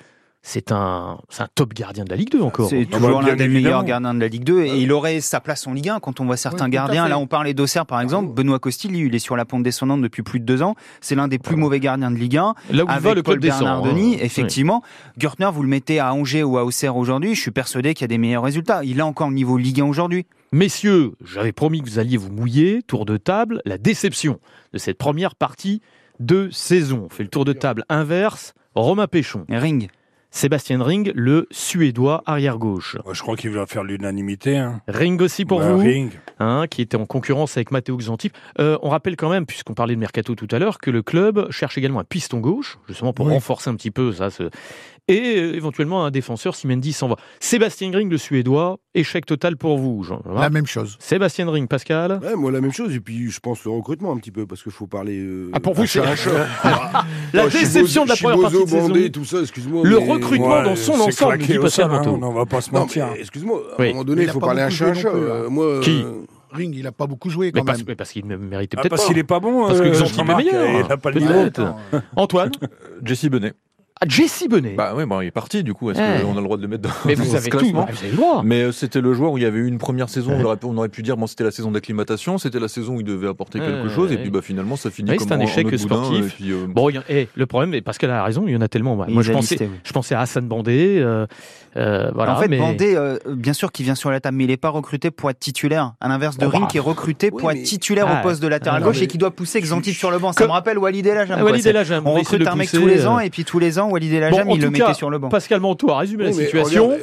C'est un top gardien de la Ligue 2 encore. C'est toujours l'un des meilleurs gardiens de la Ligue 2 et il aurait sa place en Ligue 1 quand on voit certains gardiens. Là, on parlait d'Auxerre par exemple. Benoît Costil, il est sur la pente descendante depuis plus de 2 ans. C'est l'un des plus mauvais gardiens de Ligue 1. Là où avec va le Paul club Bernardoni, effectivement. Gürtner, vous le mettez à Angers ou à Auxerre aujourd'hui, je suis persuadé qu'il y a des meilleurs résultats. Il a encore le niveau Ligue 1 aujourd'hui. Messieurs, j'avais promis que vous alliez vous mouiller. Tour de table, la déception de cette première partie de saison. On fait le tour de table inverse. Romain Péchon. Ring. Sébastien Ring, le Suédois arrière-gauche. Je crois qu'il va faire l'unanimité. Ring aussi pour vous, Ring. Qui était en concurrence avec Matteo Xantif. On rappelle quand même, puisqu'on parlait de Mercato tout à l'heure, que le club cherche également un piston gauche, justement pour renforcer un petit peu ça. et éventuellement un défenseur si Mendy s'en va. Sébastien Ring, le Suédois, échec total pour vous, Jean. La même chose. Sébastien Ring, Pascal. Ouais, moi la même chose, et puis je pense le recrutement un petit peu, parce qu'il faut parler... pour vous, c'est un chat. La déception de la première partie de saison. Bandé, tout ça, excuse-moi. Le recrutement dans son ensemble, dit Pascal Manteau. On va pas se mentir. Excuse-moi, à un moment donné, il faut parler un chat. Qui Ring, il a pas beaucoup joué quand même. Parce qu'il ne méritait peut-être pas. Parce qu'il est pas bon. Parce que Xanthi est meilleur. Il n'a pas le niveau. Antoine. Jesse Benet. Jesse Benet. Il est parti du coup. Est-ce qu'on a le droit de le mettre dans Mais vous avez tout, vous avez le droit. Mais c'était le joueur où il y avait eu une première saison. On aurait pu dire c'était la saison d'acclimatation, c'était la saison où il devait apporter quelque chose, et puis finalement ça finit comme c'est un échec sportif. Le problème, et Pascal a raison, il y en a tellement. Moi, je pensais à Hassan Bandé. En fait, Bandé, bien sûr, qui vient sur la table, mais il n'est pas recruté pour être titulaire. À l'inverse de Ring, qui est recruté pour être titulaire au poste de latéral gauche et qui doit pousser Xanthi sur le banc. Ça me rappelle Walid El Hadjam. On recrute un mec tous les ans, et puis tous les ans, Walid El Hadjam, il le mettait sur le banc. Pascal Manteau a résumé la situation.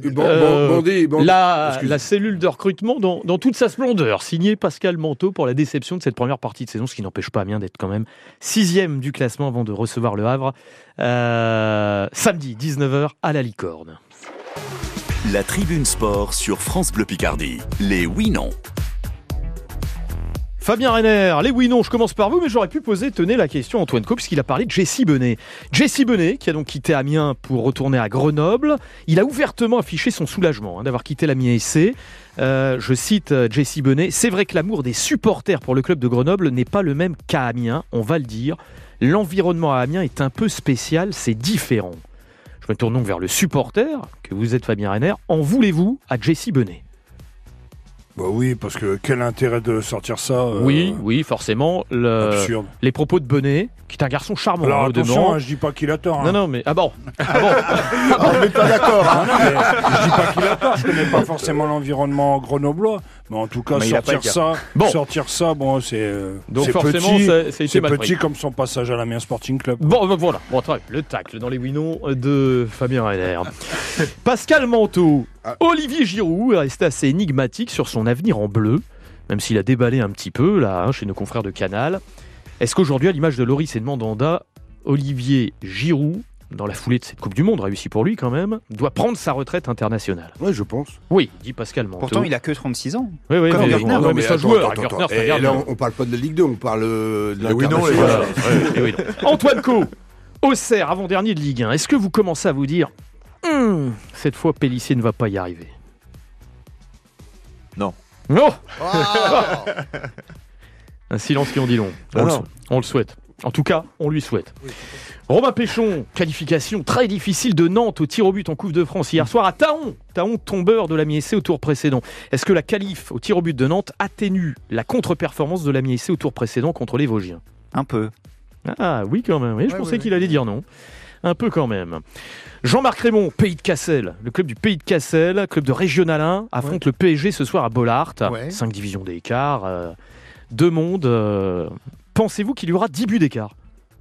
La cellule de recrutement dans toute sa splendeur. Signé Pascal Manteau pour la déception de cette première partie de saison, ce qui n'empêche pas Amiens d'être quand même 6e du classement avant de recevoir le Havre. Samedi, 19h, à la Licorne. La Tribune Sport sur France Bleu Picardie. Les oui-non. Fabien Renner, les oui-non, je commence par vous, mais j'aurais pu poser, tenez, la question à Antoine Co, puisqu'il a parlé de Jesse Benet. Jesse Benet, qui a donc quitté Amiens pour retourner à Grenoble, il a ouvertement affiché son soulagement d'avoir quitté l'Amiens SC. Je cite Jesse Benet, « C'est vrai que l'amour des supporters pour le club de Grenoble n'est pas le même qu'à Amiens, on va le dire. L'environnement à Amiens est un peu spécial, c'est différent. » Je me tourne donc vers le supporter, que vous êtes Fabien Renner. En voulez-vous à Jesse Benet ? Oui, parce que quel intérêt de sortir ça Oui, forcément. Absurde. Les propos de Benet, qui est un garçon charmant. Alors attention, je dis pas qu'il a tort. Non, mais... Ah bon. On n'est pas d'accord. Je dis pas qu'il a tort, je connais pas forcément l'environnement grenoblois, mais en tout cas, sortir ça, c'est donc c'est forcément, c'est petit comme son passage à l'Amiens Sporting Club. Voilà. Très bien. Le tacle dans les oui-non de Fabien Renner. Pascal Manteau. Olivier Giroud est resté assez énigmatique sur son avenir en bleu, même s'il a déballé un petit peu là, chez nos confrères de Canal. Est-ce qu'aujourd'hui, à l'image de Loris et de Mandanda, Olivier Giroud, dans la foulée de cette Coupe du Monde, réussie pour lui quand même, doit prendre sa retraite internationale ? Oui, je pense. Oui, dit Pascal Manteau. Pourtant, il a que 36 ans. Oui, mais c'est un joueur. Et là, on parle pas de la Ligue 2, on parle de l'international. Oui. Antoine Co, Auxerre, avant-dernier de Ligue 1. Est-ce que vous commencez à vous dire cette fois, Pélissier ne va pas y arriver? Non. Un silence qui en dit long. On le souhaite. En tout cas, on lui souhaite. Oui. Romain Péchon, qualification très difficile de Nantes au tir au but en Coupe de France hier soir à Taon. Taon, tombeur de l'Amiens SC au tour précédent. Est-ce que la qualif au tir au but de Nantes atténue la contre-performance de l'Amiens SC au tour précédent contre les Vosgiens? Un peu. Ah oui, quand même. Oui, je pensais qu'il allait dire non. Un peu quand même. Jean-Marc Raymond, Pays de Cassel. Le club du Pays de Cassel, club de Régional 1, affronte le PSG ce soir à Bollaert. 5 divisions d'écart. 2 mondes. Pensez-vous qu'il y aura 10 buts d'écart?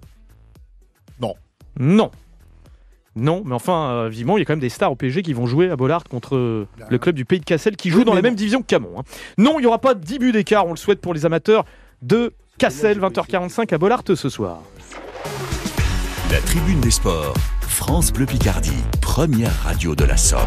Non, mais enfin, vivement, il y a quand même des stars au PSG qui vont jouer à Bollaert contre le club du Pays de Cassel qui joue dans la même division que Camon. Non, il n'y aura pas 10 buts d'écart, on le souhaite pour les amateurs de Cassel, 20h45 à Bollaert ce soir. La Tribune des Sports, France Bleu Picardie, première radio de la Somme.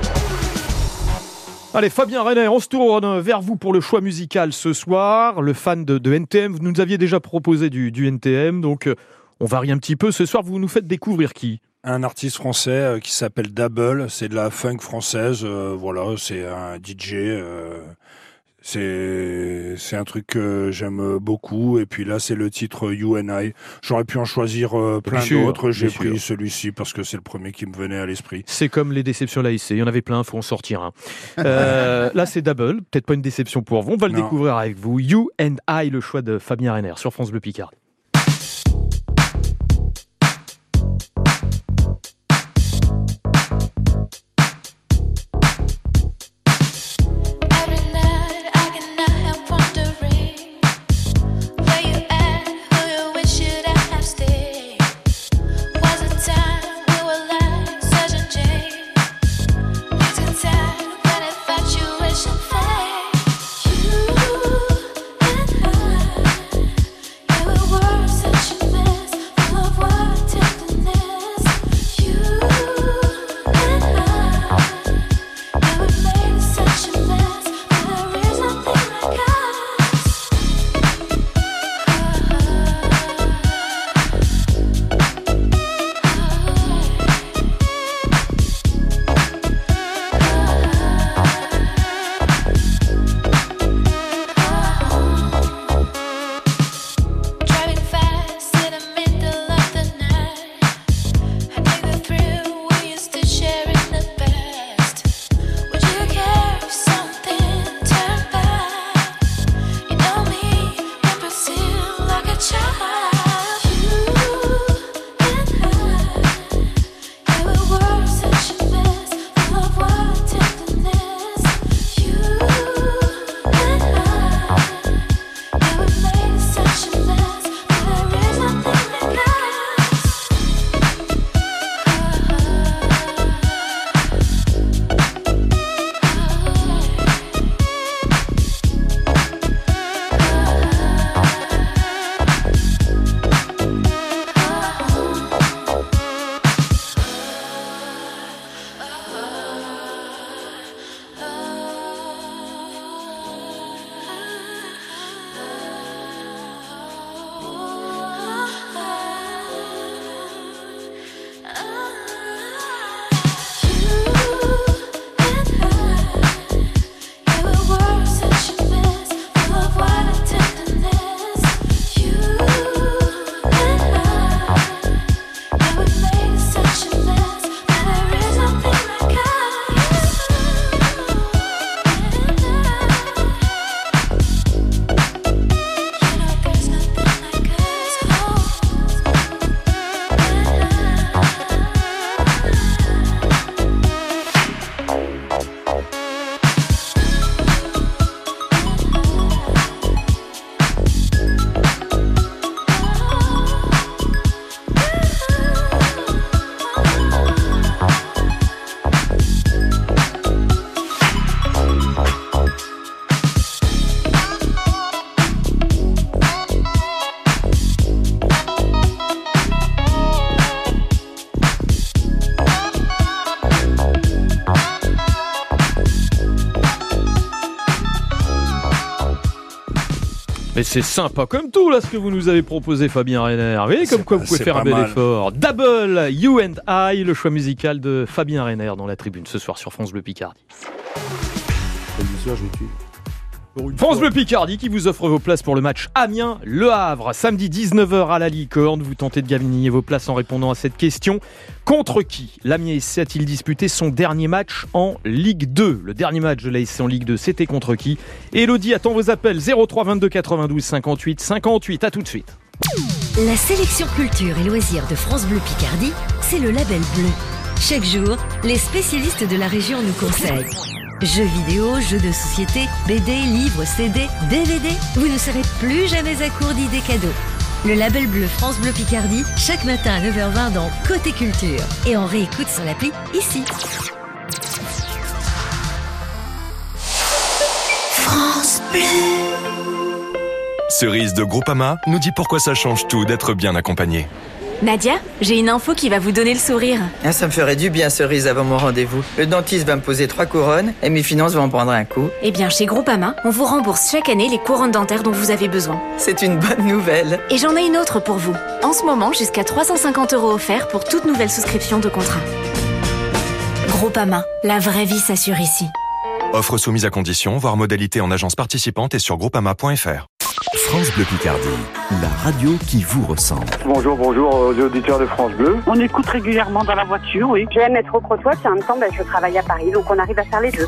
Allez, Fabien Renner, on se tourne vers vous pour le choix musical ce soir. Le fan de NTM, vous nous aviez déjà proposé du NTM, donc on varie un petit peu. Ce soir, vous nous faites découvrir qui ? Un artiste français qui s'appelle Double, c'est de la funk française, c'est un DJ, c'est un truc que j'aime beaucoup, et puis là c'est le titre You and I. J'aurais pu en choisir plein d'autres, j'ai pris celui-ci parce que c'est le premier qui me venait à l'esprit. C'est comme les déceptions l'ASC, il y en avait plein, il faut en sortir un. Là c'est Double, peut-être pas une déception pour vous, on va le découvrir avec vous. You and I, le choix de Fabien Renner sur France Bleu Picardie. You Mais c'est sympa comme tout là ce que vous nous avez proposé, Fabien Reiner. Vous voyez comme quoi vous pouvez faire un bel effort. Double You and I, le choix musical de Fabien Reiner dans la tribune ce soir sur France Bleu Picardie. France Bleu Picardie qui vous offre vos places pour le match Amiens-Le Havre, samedi 19h à la Licorne. Vous tentez de gagner vos places en répondant à cette question. Contre qui l'Amiens SC a-t-il disputé son dernier match en Ligue 2 ? Le dernier match de l'ASC en Ligue 2, c'était contre qui ? Elodie attend vos appels 03 22 92 58 58. À tout de suite. La sélection culture et loisirs de France Bleu Picardie, c'est le label bleu. Chaque jour, les spécialistes de la région nous conseillent. Jeux vidéo, jeux de société, BD, livres, CD, DVD, vous ne serez plus jamais à court d'idées cadeaux. Le label bleu France Bleu Picardie, chaque matin à 9h20 dans Côté Culture. Et on réécoute sur l'appli ici. France Bleu. Cerise de Groupama nous dit pourquoi ça change tout d'être bien accompagné. Nadia, j'ai une info qui va vous donner le sourire. Ah, ça me ferait du bien, Cerise, avant mon rendez-vous. Le dentiste va me poser 3 couronnes et mes finances vont en prendre un coup. Eh bien, chez Groupama, on vous rembourse chaque année les couronnes dentaires dont vous avez besoin. C'est une bonne nouvelle. Et j'en ai une autre pour vous. En ce moment, jusqu'à 350 € offerts pour toute nouvelle souscription de contrat. Groupama, la vraie vie s'assure ici. Offre soumise à condition, voire modalité en agence participante et sur groupama.fr. France Bleu Picardie, la radio qui vous ressemble. Bonjour aux auditeurs de France Bleu. On écoute régulièrement dans la voiture, oui. J'aime être au Crotoy, puis en même temps, je travaille à Paris, donc on arrive à faire les deux.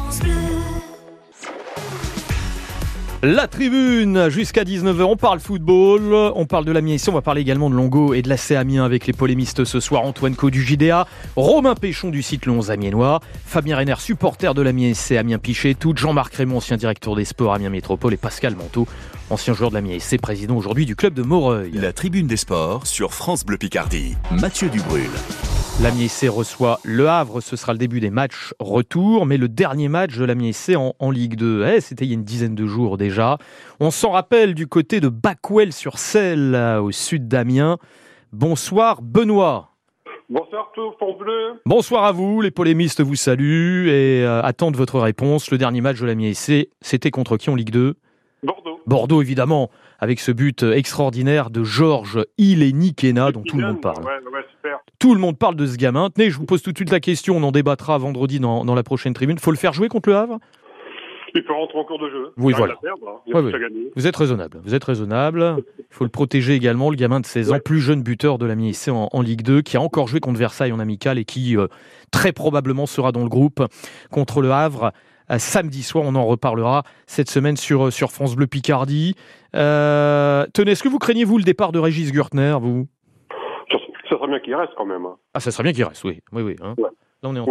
La tribune jusqu'à 19h, on parle football, on parle de l'Amiens ici, on va parler également de Longo et de l'AC Amiens avec les polémistes ce soir, Antoine Caux du JDA, Romain Péchon du site Le 11 Amiénois, Fabien Reiner, supporter de l'Amiens SC Amiens Pichet, tout Jean-Marc Raymond, ancien directeur des sports Amiens Métropole et Pascal Manteau, ancien joueur de l'Amiens SC, président aujourd'hui du club de Moreuil. La tribune des sports sur France Bleu Picardie, Mathieu Dubrul. L'Amiens SC reçoit Le Havre, ce sera le début des matchs retour, mais le dernier match de l'Amiens SC en Ligue 2, c'était il y a une dizaine de jours déjà. On s'en rappelle du côté de Bacquel-sur-Celle, au sud d'Amiens. Bonsoir Benoît. Bonsoir tout, France Bleu. Bonsoir à vous, les polémistes vous saluent et attendent votre réponse. Le dernier match de l'Amiens SC, c'était contre qui en Ligue 2 ? Bordeaux. Bordeaux évidemment, avec ce but extraordinaire de Georges Ilénikena dont tout le monde parle. Ouais, super. Tout le monde parle de ce gamin. Tenez, je vous pose tout de suite la question, on en débattra vendredi dans la prochaine tribune. Faut le faire jouer contre le Havre ? Il peut rentrer en cours de jeu. Oui, voilà. Oui. Vous êtes raisonnable. Il faut le protéger également, le gamin de 16 ans, plus jeune buteur de l'Amiens SC en Ligue 2, qui a encore joué contre Versailles en amical et qui très probablement sera dans le groupe contre le Havre. Samedi soir, on en reparlera cette semaine sur France Bleu Picardie. Tenez, est-ce que vous craignez, vous, le départ de Régis Gürtner, vous ? Ça serait bien qu'il reste quand même. Ah, ça serait bien qu'il reste, oui. Hein. Ouais. Là, on est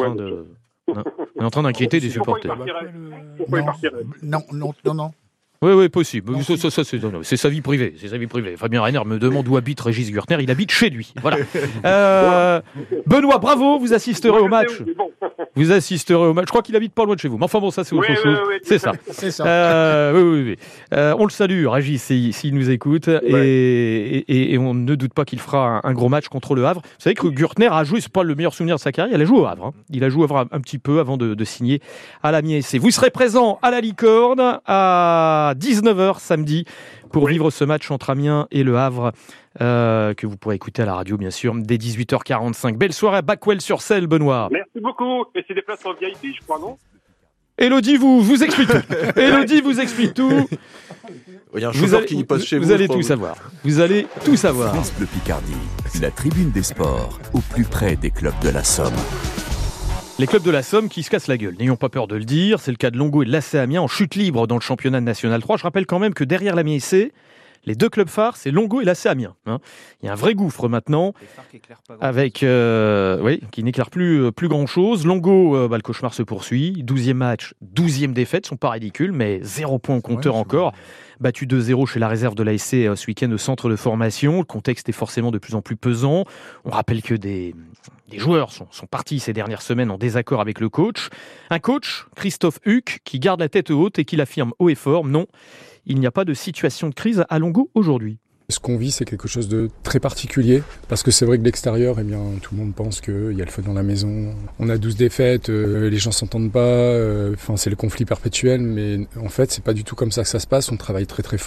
en train d'inquiéter des supporters. Pourquoi il partirait ? Non. Oui, possible. Ça, c'est sa vie privée. Fabien Reiner me demande où habite Régis Gürtner. Il habite chez lui. Voilà. Benoît, bravo. Vous assisterez au match. Je crois qu'il habite pas loin de chez vous. Mais enfin bon, ça c'est autre chose. C'est ça. Oui. On le salue, Régis, s'il nous écoute. Ouais. Et on ne doute pas qu'il fera un gros match contre le Havre. Vous savez que Gürtner a joué, c'est pas le meilleur souvenir de sa carrière. Il a joué au Havre. Il a joué au Havre un petit peu avant de signer à l'Amiens SC. Vous serez présent à la Licorne à 19h samedi pour vivre ce match entre Amiens et le Havre que vous pourrez écouter à la radio bien sûr dès 18h45. Belle soirée à Bacquel-sur-Celle, Benoît. Merci beaucoup. Et c'est des places en VIP, je crois, non ? Elodie vous explique tout. Elodie vous explique tout. Il y a un chauffeur qui passe chez vous. Vous allez tout savoir. Vous allez tout savoir. France Bleu Picardie, la tribune des sports au plus près des clubs de la Somme. Les clubs de la Somme qui se cassent la gueule, n'ayons pas peur de le dire. C'est le cas de Longo et de l'AC Amiens en chute libre dans le championnat National 3. Je rappelle quand même que derrière l'Amiens SC, les deux clubs phares, c'est Longo et l'AC Amiens. Il y a un vrai gouffre maintenant, avec qui n'éclaire plus grand-chose. Longo, le cauchemar se poursuit. 12e match, 12e défaite, sont pas ridicules, mais 0 point au compteur encore. Battu 2-0 chez la réserve de l'ASC ce week-end au centre de formation. Le contexte est forcément de plus en plus pesant. On rappelle que des joueurs sont partis ces dernières semaines en désaccord avec le coach. Un coach, Christophe Huck, qui garde la tête haute et qui l'affirme haut et fort. Non, il n'y a pas de situation de crise à Longo aujourd'hui. Ce qu'on vit, c'est quelque chose de très particulier, parce que c'est vrai que de l'extérieur, tout le monde pense qu'il y a le feu dans la maison. On a 12 défaites, les gens s'entendent pas, c'est le conflit perpétuel, mais en fait, c'est pas du tout comme ça que ça se passe. On travaille très très fort.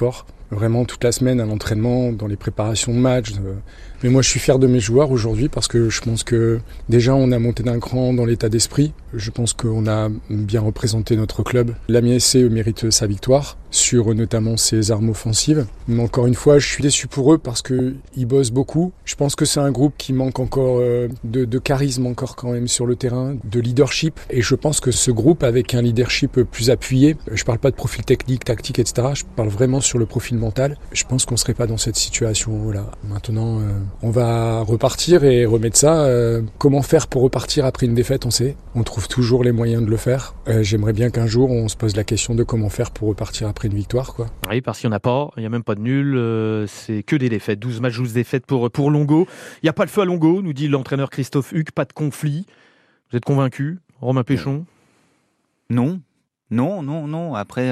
vraiment toute la semaine à l'entraînement, dans les préparations de match. Mais moi, je suis fier de mes joueurs aujourd'hui parce que je pense que déjà, on a monté d'un cran dans l'état d'esprit. Je pense qu'on a bien représenté notre club. L'Amiens SC mérite sa victoire sur notamment ses armes offensives. Mais encore une fois, je suis déçu pour eux parce qu'ils bossent beaucoup. Je pense que c'est un groupe qui manque encore de charisme encore quand même sur le terrain, de leadership. Et je pense que ce groupe, avec un leadership plus appuyé, je parle pas de profil technique, tactique, etc. Je parle vraiment sur le profil mental. Je pense qu'on serait pas dans cette situation-là. Maintenant, on va repartir et remettre ça. Comment faire pour repartir après une défaite, on sait. On trouve toujours les moyens de le faire. J'aimerais bien qu'un jour, on se pose la question de comment faire pour repartir après une victoire, quoi. Oui, parce qu'il n'y en a pas. Il n'y a même pas de nul. C'est que des défaites. 12 matchs, 12 défaites pour Longo. Il n'y a pas le feu à Longo, nous dit l'entraîneur Christophe Huck. Pas de conflit. Vous êtes convaincu, Romain Péchon? Non. Après,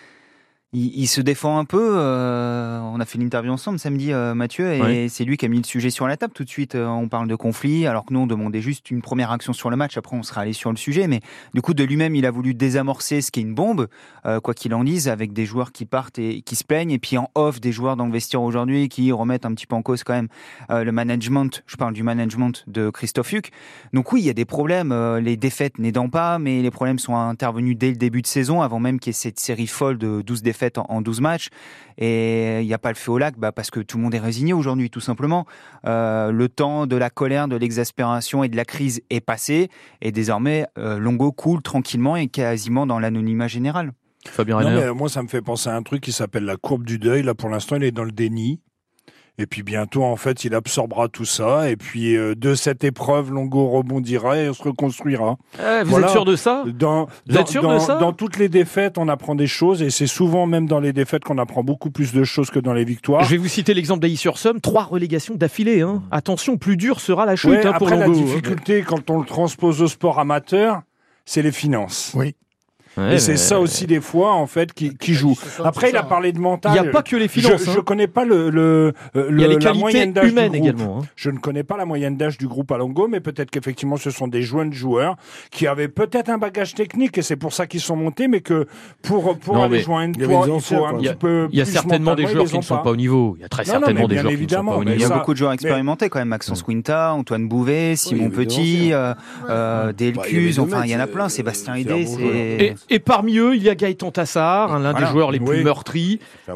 il se défend un peu. On a fait l'interview ensemble samedi, Mathieu, et c'est lui qui a mis le sujet sur la table. Tout de suite, on parle de conflit, alors que nous, on demandait juste une première action sur le match. Après, on sera allé sur le sujet. Mais du coup, de lui-même, il a voulu désamorcer ce qui est une bombe, quoi qu'il en dise, avec des joueurs qui partent et qui se plaignent. Et puis en off, des joueurs dans le vestiaire aujourd'hui qui remettent un petit peu en cause quand même le management. Je parle du management de Christophe Huck. Donc oui, il y a des problèmes. Les défaites n'aidant pas, mais les problèmes sont intervenus dès le début de saison, avant même qu'il y ait cette série folle de 12 défaites en 12 matchs, et il n'y a pas le feu au lac parce que tout le monde est résigné aujourd'hui, tout simplement. Le temps de la colère, de l'exaspération et de la crise est passé, et désormais Longo coule tranquillement et quasiment dans l'anonymat général. Fabien Renner. Mais moi, ça me fait penser à un truc qui s'appelle la courbe du deuil. Là, pour l'instant, il est dans le déni. Et puis bientôt, en fait, il absorbera tout ça. Et puis, de cette épreuve, Longo rebondira et se reconstruira. Vous êtes sûr de ça? Vous êtes sûr de ça? Dans toutes les défaites, on apprend des choses. Et c'est souvent même dans les défaites qu'on apprend beaucoup plus de choses que dans les victoires. Je vais vous citer l'exemple d'Ailly-sur-Somme. 3 relégations d'affilée. Attention, plus dur sera la chute pour Longo. Après, la difficulté, quand on le transpose au sport amateur, c'est les finances. Oui. Et c'est ça aussi des fois en fait qui joue. Après il a parlé de mental. Il n'y a pas que les finances. Je connais pas la moyenne d'âge humaines du groupe. également. Je ne connais pas la moyenne d'âge du groupe à Longo, mais peut-être qu'effectivement ce sont des jeunes joueurs qui avaient peut-être un bagage technique et c'est pour ça qu'ils sont montés, mais que pour aller jouer un tour, il faut un petit peu. Il y a certainement des joueurs qui ne sont pas au niveau. Il y a très certainement des joueurs qui ne sont pas au niveau. Il y a beaucoup de joueurs expérimentés quand même. Maxence Quinta, Antoine Bouvet, Simon Petit, Delcuse. Enfin il y en a plein. Sébastien Hédé. Et parmi eux, il y a Gaëtan Tassard, l'un des joueurs les plus meurtris,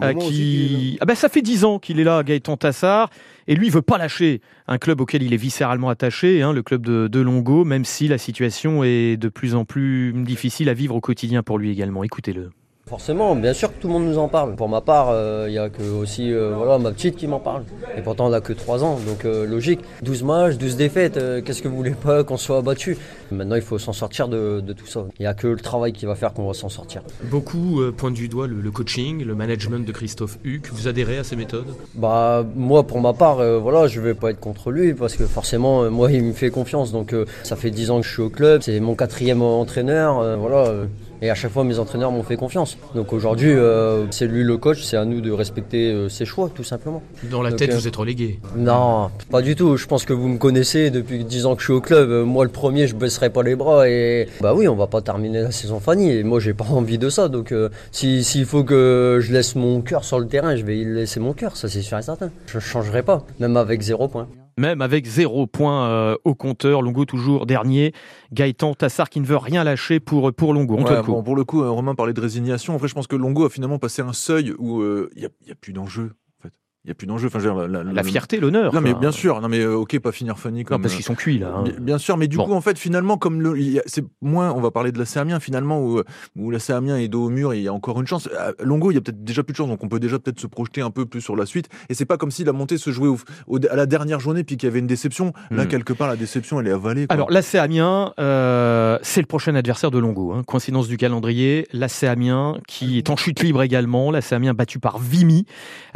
ça fait 10 ans qu'il est là, Gaëtan Tassard, et lui, il veut pas lâcher un club auquel il est viscéralement attaché, le club de Longo, même si la situation est de plus en plus difficile à vivre au quotidien pour lui également. Écoutez-le. Forcément, bien sûr que tout le monde nous en parle. Pour ma part, il y a que aussi ma petite qui m'en parle. Et pourtant, elle a que 3 ans, donc logique. 12 matchs, 12 défaites, qu'est-ce que vous voulez pas qu'on soit abattu? Maintenant, il faut s'en sortir de tout ça. Il n'y a que le travail qui va faire qu'on va s'en sortir. Beaucoup pointent du doigt le coaching, le management de Christophe Huck. Vous adhérez à ces méthodes? Moi, pour ma part, je vais pas être contre lui parce que forcément, moi, il me fait confiance. Donc, ça fait 10 ans que je suis au club. C'est mon 4e entraîneur, Et à chaque fois, mes entraîneurs m'ont fait confiance. Donc aujourd'hui, c'est lui le coach, c'est à nous de respecter ses choix, tout simplement. Dans la tête, vous êtes relégué? Non, pas du tout. Je pense que vous me connaissez depuis 10 ans que je suis au club. Moi, le premier, je baisserai pas les bras. Et oui, on va pas terminer la saison Fanny. Et moi, j'ai pas envie de ça. Donc s'il faut que je laisse mon cœur sur le terrain, je vais y laisser mon cœur. Ça, c'est sûr et certain. Je changerai pas, même avec 0 point. Même avec 0 point au compteur, Longo toujours dernier. Gaëtan Tassard qui ne veut rien lâcher pour Longo. Pour le coup, Romain parlait de résignation. En vrai, je pense que Longo a finalement passé un seuil où il y a plus d'enjeu. Il n'y a plus d'enjeu. Enfin, la fierté, l'honneur. Non, mais bien sûr. Non, mais ok, pas finir funny comme. Non, parce qu'ils sont cuits là. Bien sûr, mais du coup, en fait, finalement, comme c'est moins, on va parler de l'AC Amiens finalement où l'AC Amiens est dos au mur et il y a encore une chance. Longo, il y a peut-être déjà plus de chance, donc on peut déjà peut-être se projeter un peu plus sur la suite. Et c'est pas comme si la montée se jouait à la dernière journée puis qu'il y avait une déception. Là, quelque part, la déception, elle est avalée. Alors, l'AC Amiens, c'est le prochain adversaire de Longo. Coïncidence du calendrier. L'AC Amiens qui est en chute libre également. L'AC Amiens battu par Vimy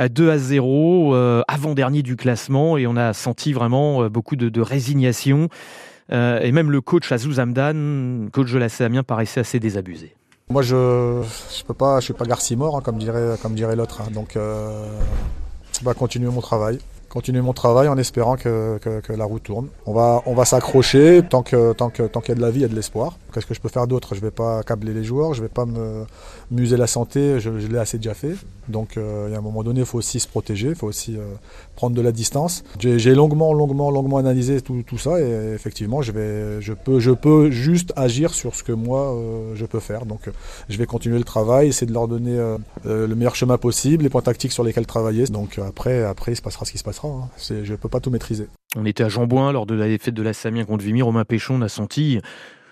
2-0. Avant-dernier du classement, et on a senti vraiment beaucoup de résignation, et même le coach Azouz Hamdan, coach de l'AC Amiens, paraissait assez désabusé. Moi je suis pas Garcimore, comme dirait l'autre, donc je vais continuer mon travail continuer mon travail en espérant que la roue tourne. On va s'accrocher tant qu'il y a de la vie, il y a de l'espoir. Qu'est-ce que je peux faire d'autre? Je ne vais pas accabler les joueurs, je ne vais pas m'user la santé, je l'ai assez déjà fait. Donc il y a un moment donné, il faut aussi se protéger, il faut aussi prendre de la distance. J'ai longuement analysé tout ça et effectivement, je peux juste agir sur ce que moi je peux faire. Donc je vais continuer le travail, essayer de leur donner le meilleur chemin possible, les points tactiques sur lesquels travailler. Donc après il se passera ce qui se passera. Hein. Je ne peux pas tout maîtriser. On était à Jean-Bouin lors de la défaite de la Samien contre Vimy. Romain Péchon, on a senti...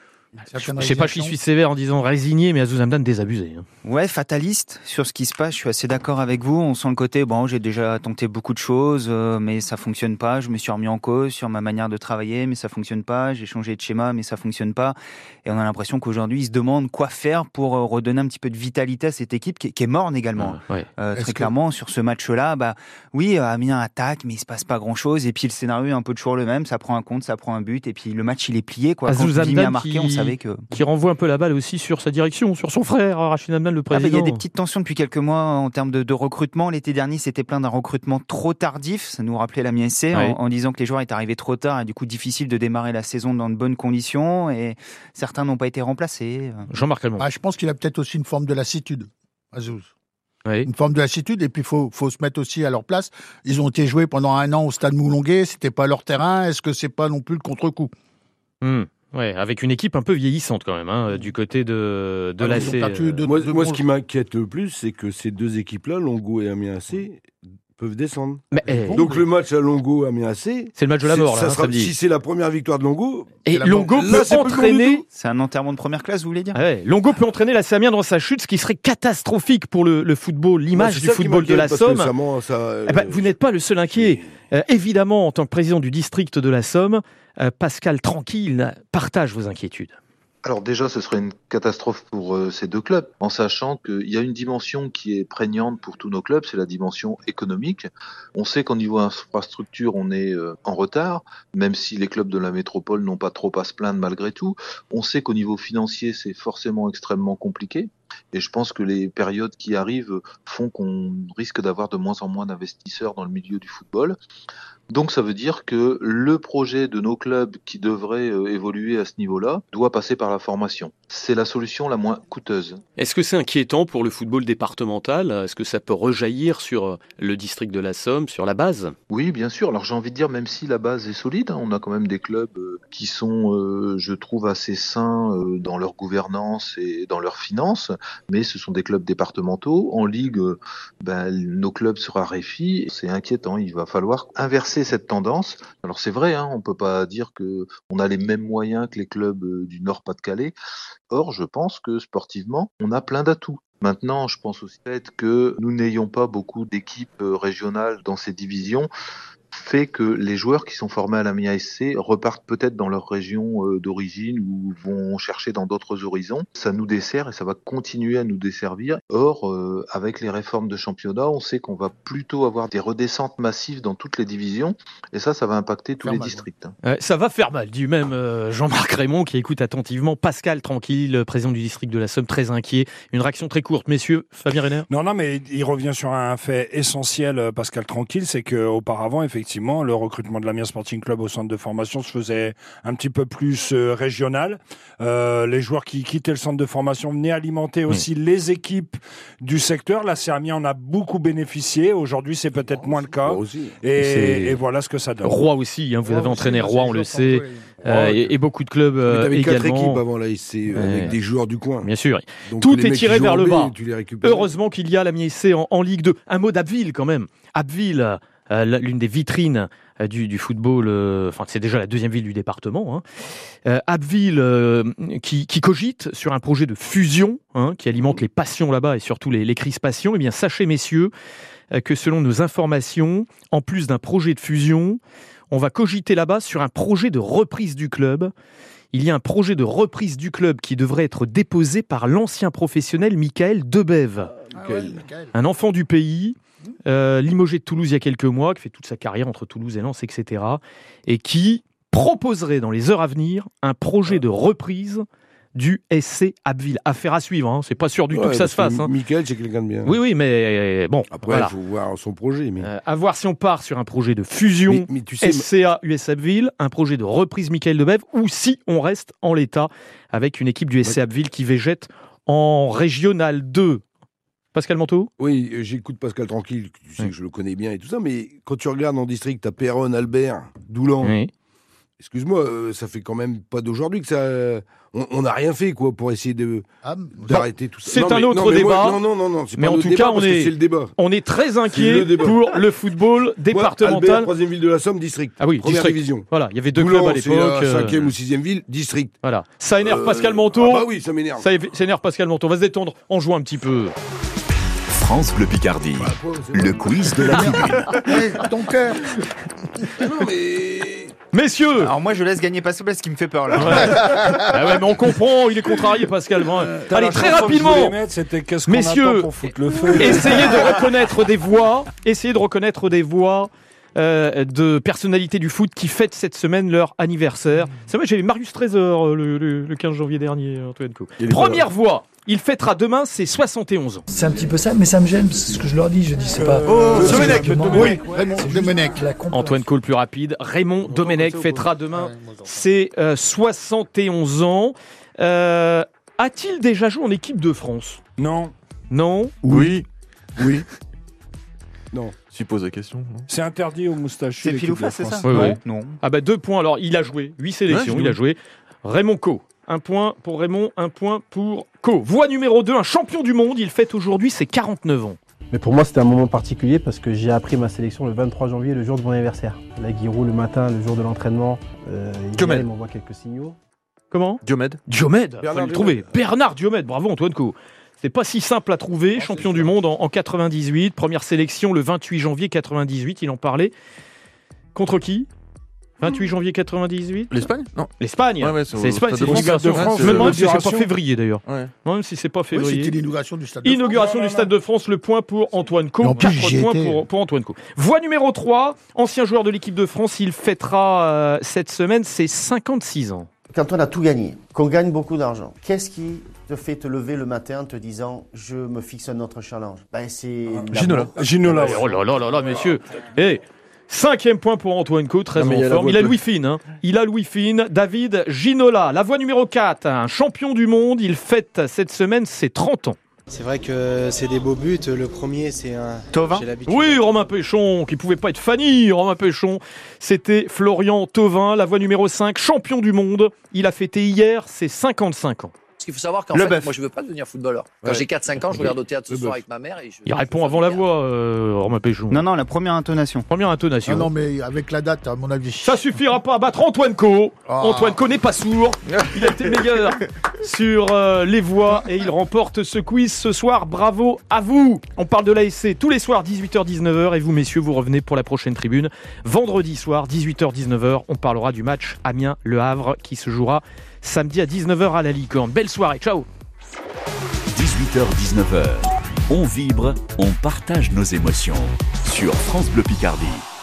Je ne sais pas si je suis sévère en disant résigné, mais Azouz Hamdan désabusé. Ouais, fataliste sur ce qui se passe. Je suis assez d'accord avec vous. On sent le côté, j'ai déjà tenté beaucoup de choses, mais ça fonctionne pas. Je me suis remis en cause sur ma manière de travailler, mais ça fonctionne pas. J'ai changé de schéma, mais ça fonctionne pas. Et on a l'impression qu'aujourd'hui, ils se demandent quoi faire pour redonner un petit peu de vitalité à cette équipe qui est morne également. Très clairement, sur ce match-là, oui, Amiens attaque, mais il se passe pas grand-chose. Et puis le scénario est un peu toujours le même. Ça prend un compte, ça prend un but, et puis le match il est plié. Quand Vimy a marqué, on savait que... Qui renvoie un peu la balle aussi sur sa direction, sur son frère, Rachid Hamdan, le président. Il y a des petites tensions depuis quelques mois en termes de recrutement. L'été dernier, c'était plein d'un recrutement trop tardif. Ça nous rappelait l'Amiens SC en disant que les joueurs étaient arrivés trop tard et du coup difficile de démarrer la saison dans de bonnes conditions. Et certains n'ont pas été remplacés. Jean-Marc Raymond. Je pense qu'il a peut-être aussi une forme de lassitude, Azouz. Oui. Une forme de lassitude, et puis il faut se mettre aussi à leur place. Ils ont été joués pendant 1 an au Stade Moulonguet, c'était pas leur terrain. Est-ce que c'est pas non plus le contre-coup? Ouais, avec une équipe un peu vieillissante quand même, du côté de l'AC. Moi, ce qui m'inquiète le plus, c'est que ces deux équipes-là, Longo et Amiens AC, peuvent descendre. Donc le match à Longo, Amiens AC, c'est le match de la mort, là, samedi. Si c'est la première victoire de Longo... Et Longo peut entraîner... C'est un enterrement de première classe, vous voulez dire? Longo peut entraîner la Amiens dans sa chute, ce qui serait catastrophique pour le football, l'image du football de la Somme. Vous n'êtes pas le seul inquiet. Évidemment, en tant que président du district de la Somme, Pascal Tranquille partage vos inquiétudes. Alors déjà, ce serait une catastrophe pour ces deux clubs, en sachant qu'il y a une dimension qui est prégnante pour tous nos clubs, c'est la dimension économique. On sait qu'au niveau infrastructure, on est en retard, même si les clubs de la métropole n'ont pas trop à se plaindre malgré tout. On sait qu'au niveau financier, c'est forcément extrêmement compliqué. Et je pense que les périodes qui arrivent font qu'on risque d'avoir de moins en moins d'investisseurs dans le milieu du football. Donc ça veut dire que le projet de nos clubs qui devrait évoluer à ce niveau-là doit passer par la formation. C'est la solution la moins coûteuse. Est-ce que c'est inquiétant pour le football départemental? Est-ce que ça peut rejaillir sur le district de la Somme, sur la base? Oui, bien sûr. Alors j'ai envie de dire, même si la base est solide, on a quand même des clubs qui sont, je trouve, assez sains dans leur gouvernance et dans leurs finances, mais ce sont des clubs départementaux. En Ligue, nos clubs se raréfient. C'est inquiétant. Il va falloir inverser cette tendance. Alors c'est vrai, on peut pas dire que on a les mêmes moyens que les clubs du Nord-Pas-de-Calais. Or, je pense que sportivement, on a plein d'atouts. Maintenant, je pense aussi que nous n'ayons pas beaucoup d'équipes régionales dans ces divisions fait que les joueurs qui sont formés à l'Amiens SC repartent peut-être dans leur région d'origine ou vont chercher dans d'autres horizons. Ça nous dessert et ça va continuer à nous desservir. Or, avec les réformes de championnat, on sait qu'on va plutôt avoir des redescentes massives dans toutes les divisions et ça va impacter tous les districts. Ça va faire mal, dit même Jean-Marc Raymond qui écoute attentivement. Pascal Tranquille, président du district de la Somme, très inquiet. Une réaction très courte, messieurs. Fabien Renner. Non, mais il revient sur un fait essentiel, Pascal Tranquille, c'est qu'auparavant, effectivement, le recrutement de l'Amiens Sporting Club au centre de formation se faisait un petit peu plus régional. Les joueurs qui quittaient le centre de formation venaient alimenter aussi les équipes du secteur. Là, Amiens en a beaucoup bénéficié. Aujourd'hui, c'est peut-être moins le cas. Et voilà ce que ça donne. Roy aussi, vous avez entraîné Roy, on le sait. Et beaucoup de clubs t'avais également. 4 équipes avant l'ASC avec des joueurs du coin. Bien sûr. Donc, tout est tiré vers le bas. récupères. Heureusement qu'il y a l'Amiens SC en Ligue 2. Un mot d'Abbeville quand même. Abbeville, l'une des vitrines du football, c'est déjà la deuxième ville du département. Abbeville qui cogite sur un projet de fusion qui alimente les passions là-bas et surtout les crispations. Eh bien, sachez messieurs que selon nos informations, en plus d'un projet de fusion, on va cogiter là-bas sur un projet de reprise du club. Il y a un projet de reprise du club qui devrait être déposé par l'ancien professionnel Michael Debève, un enfant du pays, limogé de Toulouse il y a quelques mois, qui fait toute sa carrière entre Toulouse et Lens, etc. et qui proposerait dans les heures à venir un projet de reprise du SC Abbeville. Affaire à suivre, hein. C'est pas sûr du tout que ça se fasse. Hein. Michael, c'est quelqu'un de bien. Oui, mais bon. Après, voilà. il faut voir son projet. Mais... à voir si on part sur un projet de fusion mais tu sais, SCA US Abbeville, un projet de reprise Michael Debève, ou si on reste en l'état avec une équipe du SC Abbeville qui végète en Régional 2. Pascal Manteau ? Oui, j'écoute Pascal Tranquille, tu sais que je le connais bien et tout ça, mais quand tu regardes en district, t'as Péronne, Albert, Doulan. Oui. Excuse-moi, ça fait quand même pas d'aujourd'hui que ça. On n'a rien fait quoi pour essayer d'arrêter tout ça. C'est un autre débat. Non. C'est mais pas en tout cas, c'est le débat. On est très inquiet pour le football départemental. Albert, 3e ville de la Somme, district. Ah oui, première division. Voilà, il y avait 2 Doulan, clubs à l'époque. C'est la 5e ou 6e ville, district. Voilà. Ça énerve Pascal Manteau. Ah bah oui, ça m'énerve. Ça énerve Pascal Manteau. On va se détendre en jouant un petit peu. France Bleu Picardie, le quiz de la tribune. Ton cœur. Non mais... Messieurs. Alors moi je laisse gagner Pascal parce qu'il me fait peur là. Ah ouais, mais on comprend, il est contrarié Pascal. Allez, très rapidement. Messieurs, essayez de reconnaître des voix de personnalités du foot qui fêtent cette semaine leur anniversaire. C'est vrai, j'avais Marius Trésor le 15 janvier dernier, Antoine Co. Première voix. Il fêtera demain ses 71 ans. C'est un petit peu ça, mais ça me gêne, c'est ce que je leur dis. Je dis, c'est pas. Domenech. Oui, Raymond Domenech. Antoine Cole plus rapide. Raymond Domenech fêtera demain ses 71 ans. A-t-il déjà joué en équipe de France ? Non. Non ? Oui. Non. Tu poses la question. Non, c'est interdit aux moustachus. C'est pile ou face, c'est ça ? Oui. Non. Ah bah 2 points. Alors, il a joué 8 sélections. Il a joué. Raymond Co. 1 point pour Raymond, 1 point pour Co. Voix numéro 2, un champion du monde. Il fête aujourd'hui ses 49 ans. Mais pour moi, c'était un moment particulier parce que j'ai appris ma sélection le 23 janvier, le jour de mon anniversaire. La Guirou, le matin, le jour de l'entraînement, il m'envoie quelques signaux. Comment ? Diomède. Fallait le trouver. Bernard Diomède, bravo Antoine Co. C'est pas si simple à trouver, champion du monde en 98, première sélection le 28 janvier 98, il en parlait. Contre qui ? 28 janvier 98. L'Espagne ? Non. L'Espagne. Ouais, c'est l'Espagne, c'est de France. Je me demande si c'est pas février d'ailleurs. Ouais. Même si c'est pas février. Oui, c'était l'inauguration du Stade de France. Inauguration du Stade de France, le point pour Antoine Co. 4 points pour Antoine Co. Voix numéro 3, ancien joueur de l'équipe de France, il fêtera cette semaine ses 56 ans. Quand on a tout gagné, qu'on gagne beaucoup d'argent, qu'est-ce qui te fait te lever le matin en te disant je me fixe un autre challenge ? C'est Ginola. Oh là, messieurs. 5e point pour Antoine Co, très en forme. Il a Louis Fine. David Ginola. La voix numéro 4, un champion du monde. Il fête cette semaine ses 30 ans. C'est vrai que c'est des beaux buts. Le premier, c'est un... Thauvin ? Oui, Romain Péchon, qui pouvait pas être Fanny. Romain Péchon, c'était Florian Thauvin. La voix numéro 5, champion du monde. Il a fêté hier ses 55 ans. Il faut savoir qu'en fait, moi je veux pas devenir footballeur. Quand j'ai 4-5 ans, je regarde au théâtre ce soir avec ma mère. Il répond avant la voix, Romain Péchon. Non, la première intonation. Non, mais avec la date, à mon avis. Ça suffira pas à battre Antoine Co. Antoine Co n'est pas sourd. Il a été meilleur sur les voix et il remporte ce quiz ce soir. Bravo à vous. On parle de l'ASC tous les soirs 18h-19h et vous messieurs, vous revenez pour la prochaine tribune. Vendredi soir 18h-19h, on parlera du match Amiens-Le Havre qui se jouera samedi à 19h à la Licorne. Belle soirée, ciao. 18h-19h, on vibre, on partage nos émotions sur France Bleu Picardie.